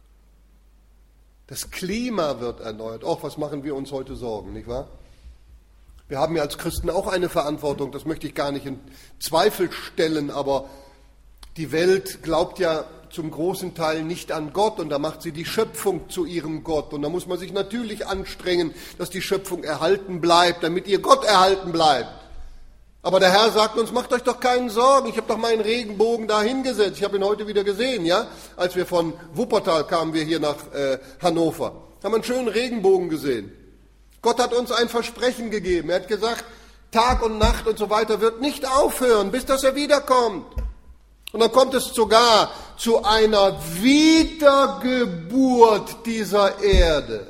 [SPEAKER 1] Das Klima wird erneuert. Auch was machen wir uns heute Sorgen, nicht wahr? Wir haben ja als Christen auch eine Verantwortung, das möchte ich gar nicht in Zweifel stellen, aber die Welt glaubt ja zum großen Teil nicht an Gott und da macht sie die Schöpfung zu ihrem Gott. Und da muss man sich natürlich anstrengen, dass die Schöpfung erhalten bleibt, damit ihr Gott erhalten bleibt. Aber der Herr sagt uns, macht euch doch keinen Sorgen, ich habe doch meinen Regenbogen da hingesetzt. Ich habe ihn heute wieder gesehen, ja? Als wir von Wuppertal kamen wir hier nach Hannover. Haben einen schönen Regenbogen gesehen. Gott hat uns ein Versprechen gegeben. Er hat gesagt, Tag und Nacht und so weiter wird nicht aufhören, bis dass er wiederkommt. Und dann kommt es sogar zu einer Wiedergeburt dieser Erde.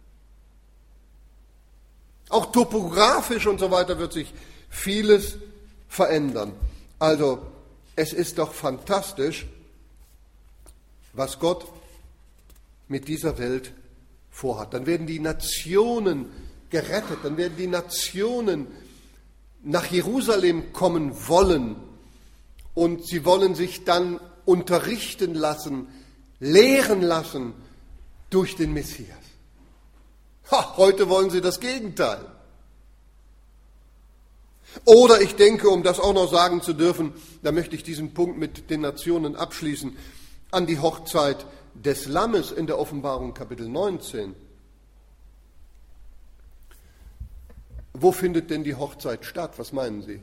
[SPEAKER 1] Auch topografisch und so weiter wird sich vieles verändern. Also, es ist doch fantastisch, was Gott mit dieser Welt vorhat. Dann werden die Nationen gerettet, dann werden die Nationen nach Jerusalem kommen wollen und sie wollen sich dann unterrichten lassen, lehren lassen durch den Messias. Heute wollen sie das Gegenteil. Oder ich denke, um das auch noch sagen zu dürfen, da möchte ich diesen Punkt mit den Nationen abschließen, an die Hochzeit des Lammes in der Offenbarung Kapitel 19. Wo findet denn die Hochzeit statt? Was meinen Sie?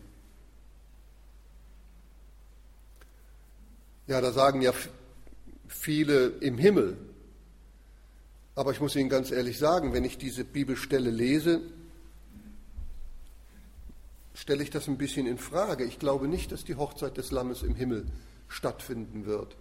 [SPEAKER 1] Ja, da sagen ja viele im Himmel. Aber ich muss Ihnen ganz ehrlich sagen, wenn ich diese Bibelstelle lese, stelle ich das ein bisschen in Frage. Ich glaube nicht, dass die Hochzeit des Lammes im Himmel stattfinden wird.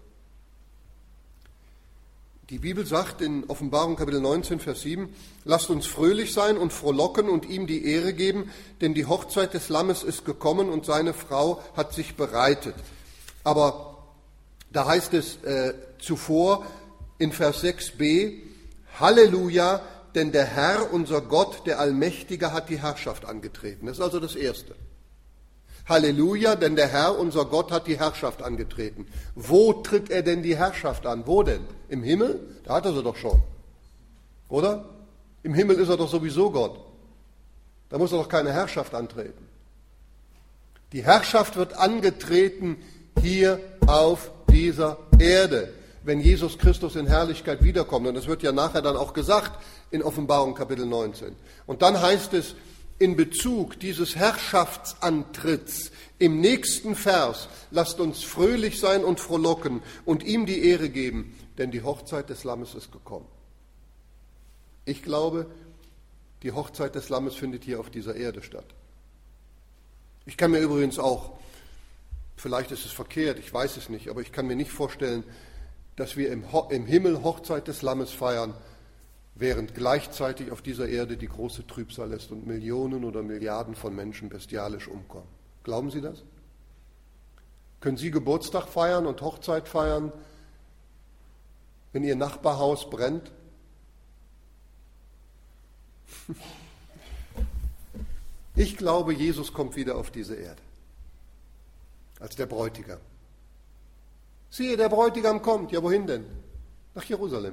[SPEAKER 1] Die Bibel sagt in Offenbarung Kapitel 19, Vers 7, lasst uns fröhlich sein und frohlocken und ihm die Ehre geben, denn die Hochzeit des Lammes ist gekommen und seine Frau hat sich bereitet. Aber da heißt es zuvor in Vers 6b, Halleluja, denn der Herr, unser Gott, der Allmächtige, hat die Herrschaft angetreten. Das ist also das Erste. Halleluja, denn der Herr, unser Gott, hat die Herrschaft angetreten. Wo tritt er denn die Herrschaft an? Wo denn? Im Himmel? Da hat er sie doch schon. Oder? Im Himmel ist er doch sowieso Gott. Da muss er doch keine Herrschaft antreten. Die Herrschaft wird angetreten hier auf dieser Erde, wenn Jesus Christus in Herrlichkeit wiederkommt. Und das wird ja nachher dann auch gesagt in Offenbarung Kapitel 19. Und dann heißt es in Bezug dieses Herrschaftsantritts im nächsten Vers, lasst uns fröhlich sein und frohlocken und ihm die Ehre geben, denn die Hochzeit des Lammes ist gekommen. Ich glaube, die Hochzeit des Lammes findet hier auf dieser Erde statt. Ich kann mir übrigens auch, vielleicht ist es verkehrt, ich weiß es nicht, aber ich kann mir nicht vorstellen, dass wir im Himmel Hochzeit des Lammes feiern, während gleichzeitig auf dieser Erde die große Trübsal ist und Millionen oder Milliarden von Menschen bestialisch umkommen. Glauben Sie das? Können Sie Geburtstag feiern und Hochzeit feiern, wenn Ihr Nachbarhaus brennt? Ich glaube, Jesus kommt wieder auf diese Erde als der Bräutigam. Siehe, der Bräutigam kommt. Ja, wohin denn? Nach Jerusalem.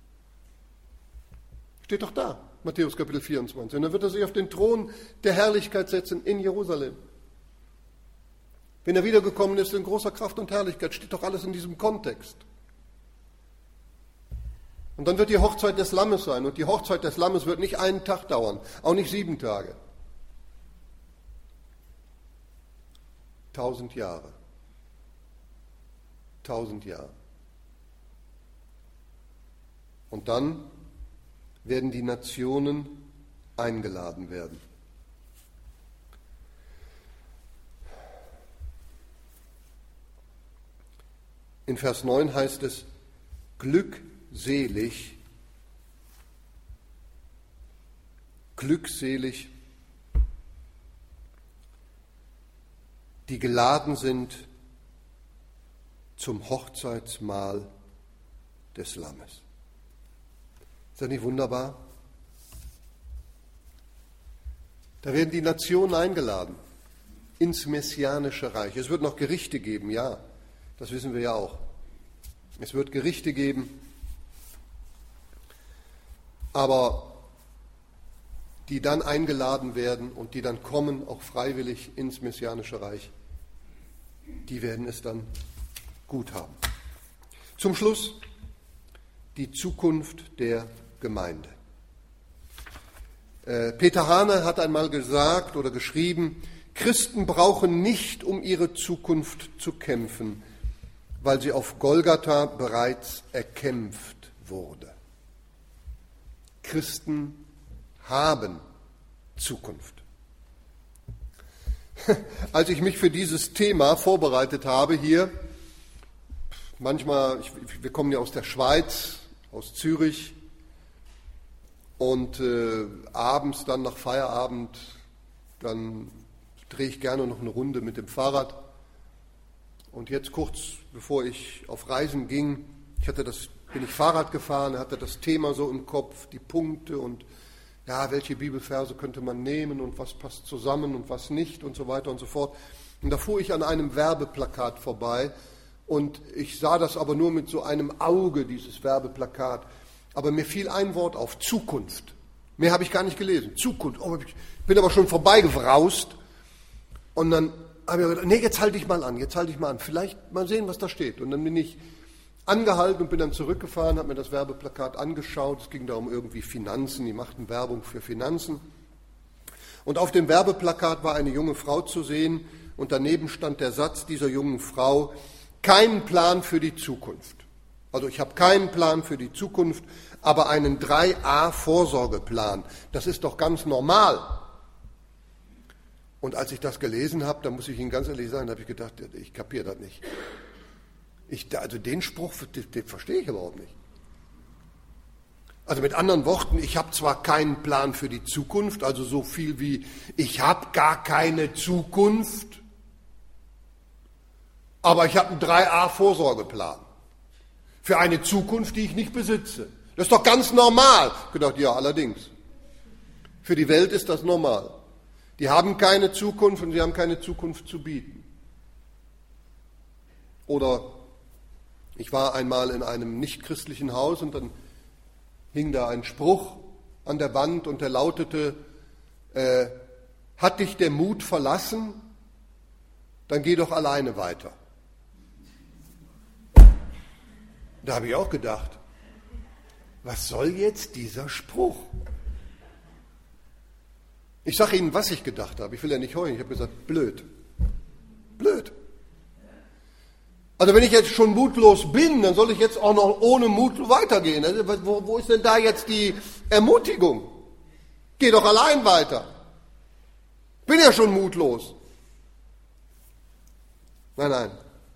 [SPEAKER 1] Steht doch da, Matthäus Kapitel 24. Und dann wird er sich auf den Thron der Herrlichkeit setzen in Jerusalem. Wenn er wiedergekommen ist in großer Kraft und Herrlichkeit, steht doch alles in diesem Kontext. Und dann wird die Hochzeit des Lammes sein. Und die Hochzeit des Lammes wird nicht einen Tag dauern, auch nicht 7 Tage. 1000 Jahre. 1000 Jahre. Und dann werden die Nationen eingeladen werden. In Vers 9 heißt es, glückselig, die geladen sind zum Hochzeitsmahl des Lammes. Ist das nicht wunderbar? Da werden die Nationen eingeladen ins messianische Reich. Es wird noch Gerichte geben, ja, das wissen wir ja auch. Es wird Gerichte geben, aber die dann eingeladen werden und die dann kommen, auch freiwillig ins messianische Reich, die werden es dann gut haben. Zum Schluss die Zukunft der Gemeinde. Peter Hahne hat einmal gesagt oder geschrieben, Christen brauchen nicht um ihre Zukunft zu kämpfen, weil sie auf Golgatha bereits erkämpft wurde. Christen haben Zukunft. Als ich mich für dieses Thema vorbereitet habe hier, wir kommen ja aus der Schweiz, aus Zürich, und abends dann nach Feierabend, dann drehe ich gerne noch eine Runde mit dem Fahrrad. Und jetzt kurz bevor ich auf Reisen ging, bin ich Fahrrad gefahren, hatte das Thema so im Kopf, die Punkte und ja, welche Bibelverse könnte man nehmen und was passt zusammen und was nicht und so weiter und so fort. Und da fuhr ich an einem Werbeplakat vorbei und ich sah das aber nur mit so einem Auge, dieses Werbeplakat. Aber mir fiel ein Wort auf, Zukunft. Mehr habe ich gar nicht gelesen. Zukunft. Oh, ich bin aber schon vorbeigewraust. Und dann habe ich gedacht, nee, jetzt halte ich mal an. Vielleicht mal sehen, was da steht. Und dann bin ich angehalten und bin dann zurückgefahren, habe mir das Werbeplakat angeschaut. Es ging da um irgendwie Finanzen. Die machten Werbung für Finanzen. Und auf dem Werbeplakat war eine junge Frau zu sehen. Und daneben stand der Satz dieser jungen Frau, keinen Plan für die Zukunft. Also ich habe keinen Plan für die Zukunft, aber einen 3a-Vorsorgeplan. Das ist doch ganz normal. Und als ich das gelesen habe, da muss ich Ihnen ganz ehrlich sagen, habe ich gedacht, ich kapiere das nicht. Also den Spruch, den verstehe ich überhaupt nicht. Also mit anderen Worten, ich habe zwar keinen Plan für die Zukunft, also so viel wie, ich habe gar keine Zukunft, aber ich habe einen 3a-Vorsorgeplan. Für eine Zukunft, die ich nicht besitze. Das ist doch ganz normal. Ich habe gedacht, ja, allerdings. Für die Welt ist das normal. Die haben keine Zukunft und sie haben keine Zukunft zu bieten. Oder ich war einmal in einem nichtchristlichen Haus und dann hing da ein Spruch an der Wand und der lautete, hat dich der Mut verlassen, dann geh doch alleine weiter. Da habe ich auch gedacht, was soll jetzt dieser Spruch? Ich sage Ihnen, was ich gedacht habe. Ich will ja nicht heulen. Ich habe gesagt, blöd. Blöd. Also wenn ich jetzt schon mutlos bin, dann soll ich jetzt auch noch ohne Mut weitergehen. Also wo ist denn da jetzt die Ermutigung? Geh doch allein weiter. Bin ja schon mutlos. Nein.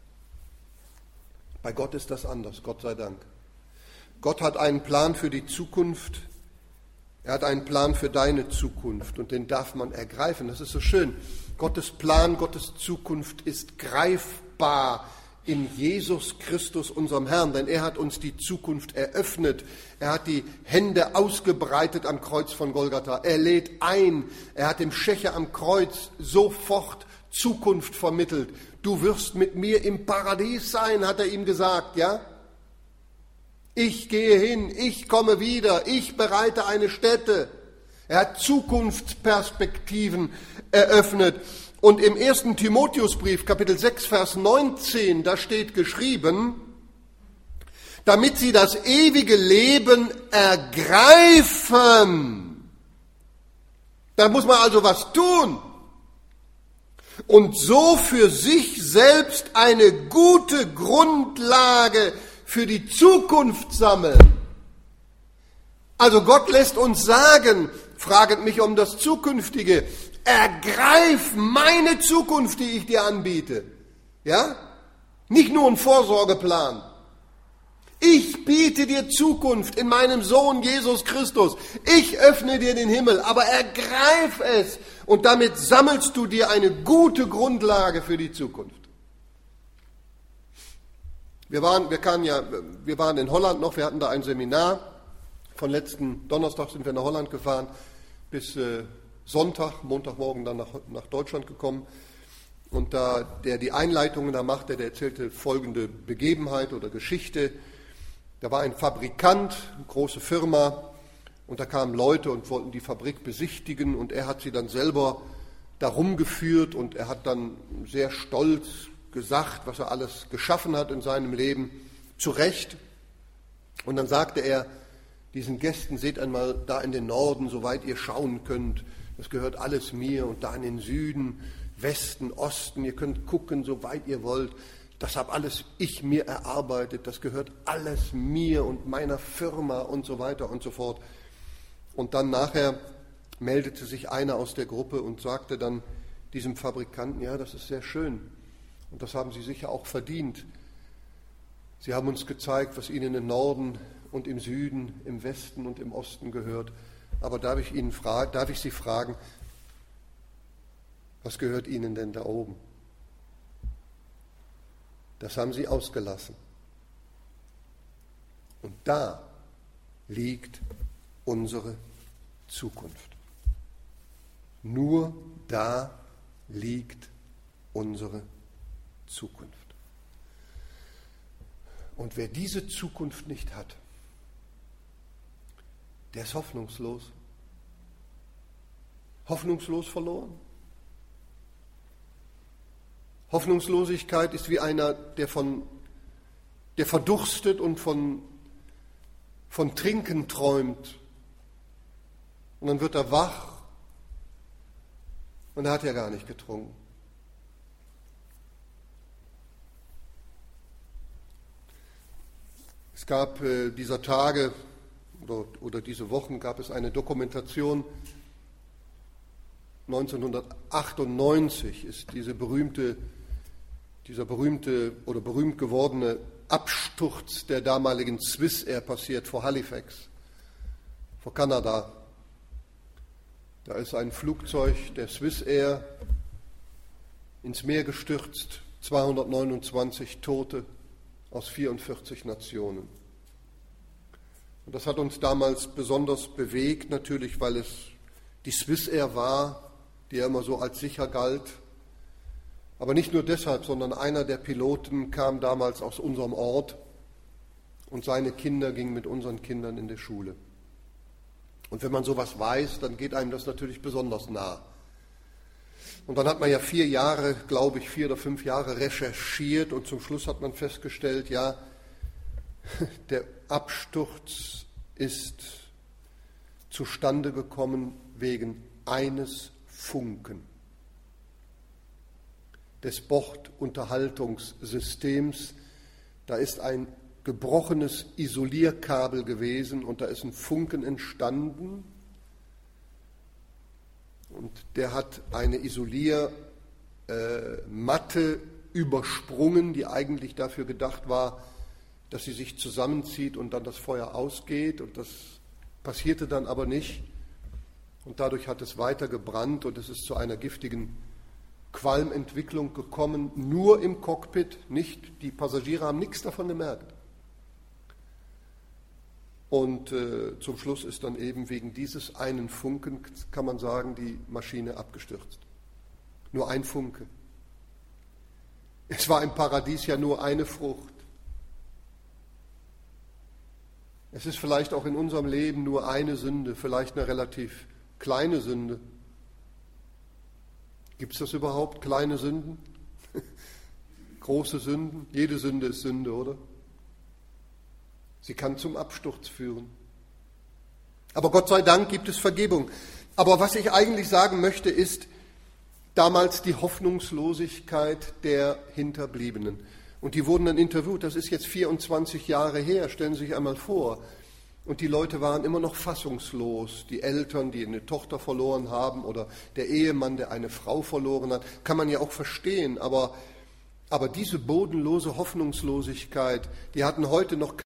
[SPEAKER 1] Bei Gott ist das anders, Gott sei Dank. Gott hat einen Plan für die Zukunft. Er hat einen Plan für deine Zukunft und den darf man ergreifen. Das ist so schön. Gottes Plan, Gottes Zukunft ist greifbar in Jesus Christus, unserem Herrn, denn er hat uns die Zukunft eröffnet. Er hat die Hände ausgebreitet am Kreuz von Golgatha. Er lädt ein. Er hat dem Schächer am Kreuz sofort Zukunft vermittelt. Du wirst mit mir im Paradies sein, hat er ihm gesagt, ja? Ich gehe hin, ich komme wieder, ich bereite eine Stätte. Er hat Zukunftsperspektiven eröffnet. Und im 1. Timotheusbrief, Kapitel 6, Vers 19, da steht geschrieben, damit sie das ewige Leben ergreifen. Da muss man also was tun. Und so für sich selbst eine gute Grundlage für die Zukunft sammeln. Also Gott lässt uns sagen, fragend mich um das Zukünftige, ergreif meine Zukunft, die ich dir anbiete. Ja? Nicht nur ein Vorsorgeplan. Ich biete dir Zukunft in meinem Sohn Jesus Christus. Ich öffne dir den Himmel, aber ergreif es. Und damit sammelst du dir eine gute Grundlage für die Zukunft. Wir waren in Holland noch, wir hatten da ein Seminar. Von letzten Donnerstag sind wir nach Holland gefahren, bis Sonntag, Montagmorgen dann nach Deutschland gekommen. Und da der die Einleitungen da machte, der erzählte folgende Begebenheit oder Geschichte. Da war ein Fabrikant, eine große Firma, und da kamen Leute und wollten die Fabrik besichtigen und er hat sie dann selber da rumgeführt und er hat dann sehr stolz gesagt, was er alles geschaffen hat in seinem Leben, zu Recht. Und dann sagte er diesen Gästen, seht einmal da in den Norden, soweit ihr schauen könnt, das gehört alles mir, und da in den Süden, Westen, Osten, ihr könnt gucken, soweit ihr wollt. Das habe alles ich mir erarbeitet, das gehört alles mir und meiner Firma und so weiter und so fort. Und dann nachher meldete sich einer aus der Gruppe und sagte dann diesem Fabrikanten, ja, das ist sehr schön und das haben Sie sicher auch verdient. Sie haben uns gezeigt, was Ihnen im Norden und im Süden, im Westen und im Osten gehört. Aber darf ich Sie fragen, was gehört Ihnen denn da oben? Das haben Sie ausgelassen. Und da liegt unsere Zukunft. Nur da liegt unsere Zukunft. Und wer diese Zukunft nicht hat, der ist hoffnungslos. Hoffnungslos verloren. Hoffnungslosigkeit ist wie einer, der verdurstet und von Trinken träumt. Und dann wird er wach und er hat ja gar nicht getrunken. Es gab dieser Tage oder diese Wochen gab es eine Dokumentation. 1998 ist dieser berühmt gewordene Absturz der damaligen Swissair passiert vor Halifax, vor Kanada. Da ist ein Flugzeug der Swissair ins Meer gestürzt, 229 Tote aus 44 Nationen. Und das hat uns damals besonders bewegt, natürlich, weil es die Swissair war, die ja immer so als sicher galt. Aber nicht nur deshalb, sondern einer der Piloten kam damals aus unserem Ort und seine Kinder gingen mit unseren Kindern in die Schule. Und wenn man sowas weiß, dann geht einem das natürlich besonders nah. Und dann hat man ja 4 oder 5 Jahre recherchiert und zum Schluss hat man festgestellt, ja, der Absturz ist zustande gekommen wegen eines Funken des Bordunterhaltungssystems. Da ist ein gebrochenes Isolierkabel gewesen und da ist ein Funken entstanden und der hat eine Isoliermatte übersprungen, die eigentlich dafür gedacht war, dass sie sich zusammenzieht und dann das Feuer ausgeht, und das passierte dann aber nicht und dadurch hat es weiter gebrannt und es ist zu einer giftigen Qualmentwicklung gekommen, nur im Cockpit, nicht, die Passagiere haben nichts davon gemerkt. Und zum Schluss ist dann eben wegen dieses einen Funken, kann man sagen, die Maschine abgestürzt. Nur ein Funke. Es war im Paradies ja nur eine Frucht. Es ist vielleicht auch in unserem Leben nur eine Sünde, vielleicht eine relativ kleine Sünde. Gibt es das überhaupt, kleine Sünden? Große Sünden? Jede Sünde ist Sünde, oder? Sie kann zum Absturz führen. Aber Gott sei Dank gibt es Vergebung. Aber was ich eigentlich sagen möchte, ist damals die Hoffnungslosigkeit der Hinterbliebenen. Und die wurden dann interviewt, das ist jetzt 24 Jahre her, stellen Sie sich einmal vor. Und die Leute waren immer noch fassungslos. Die Eltern, die eine Tochter verloren haben, oder der Ehemann, der eine Frau verloren hat, kann man ja auch verstehen. Aber diese bodenlose Hoffnungslosigkeit, die hatten heute noch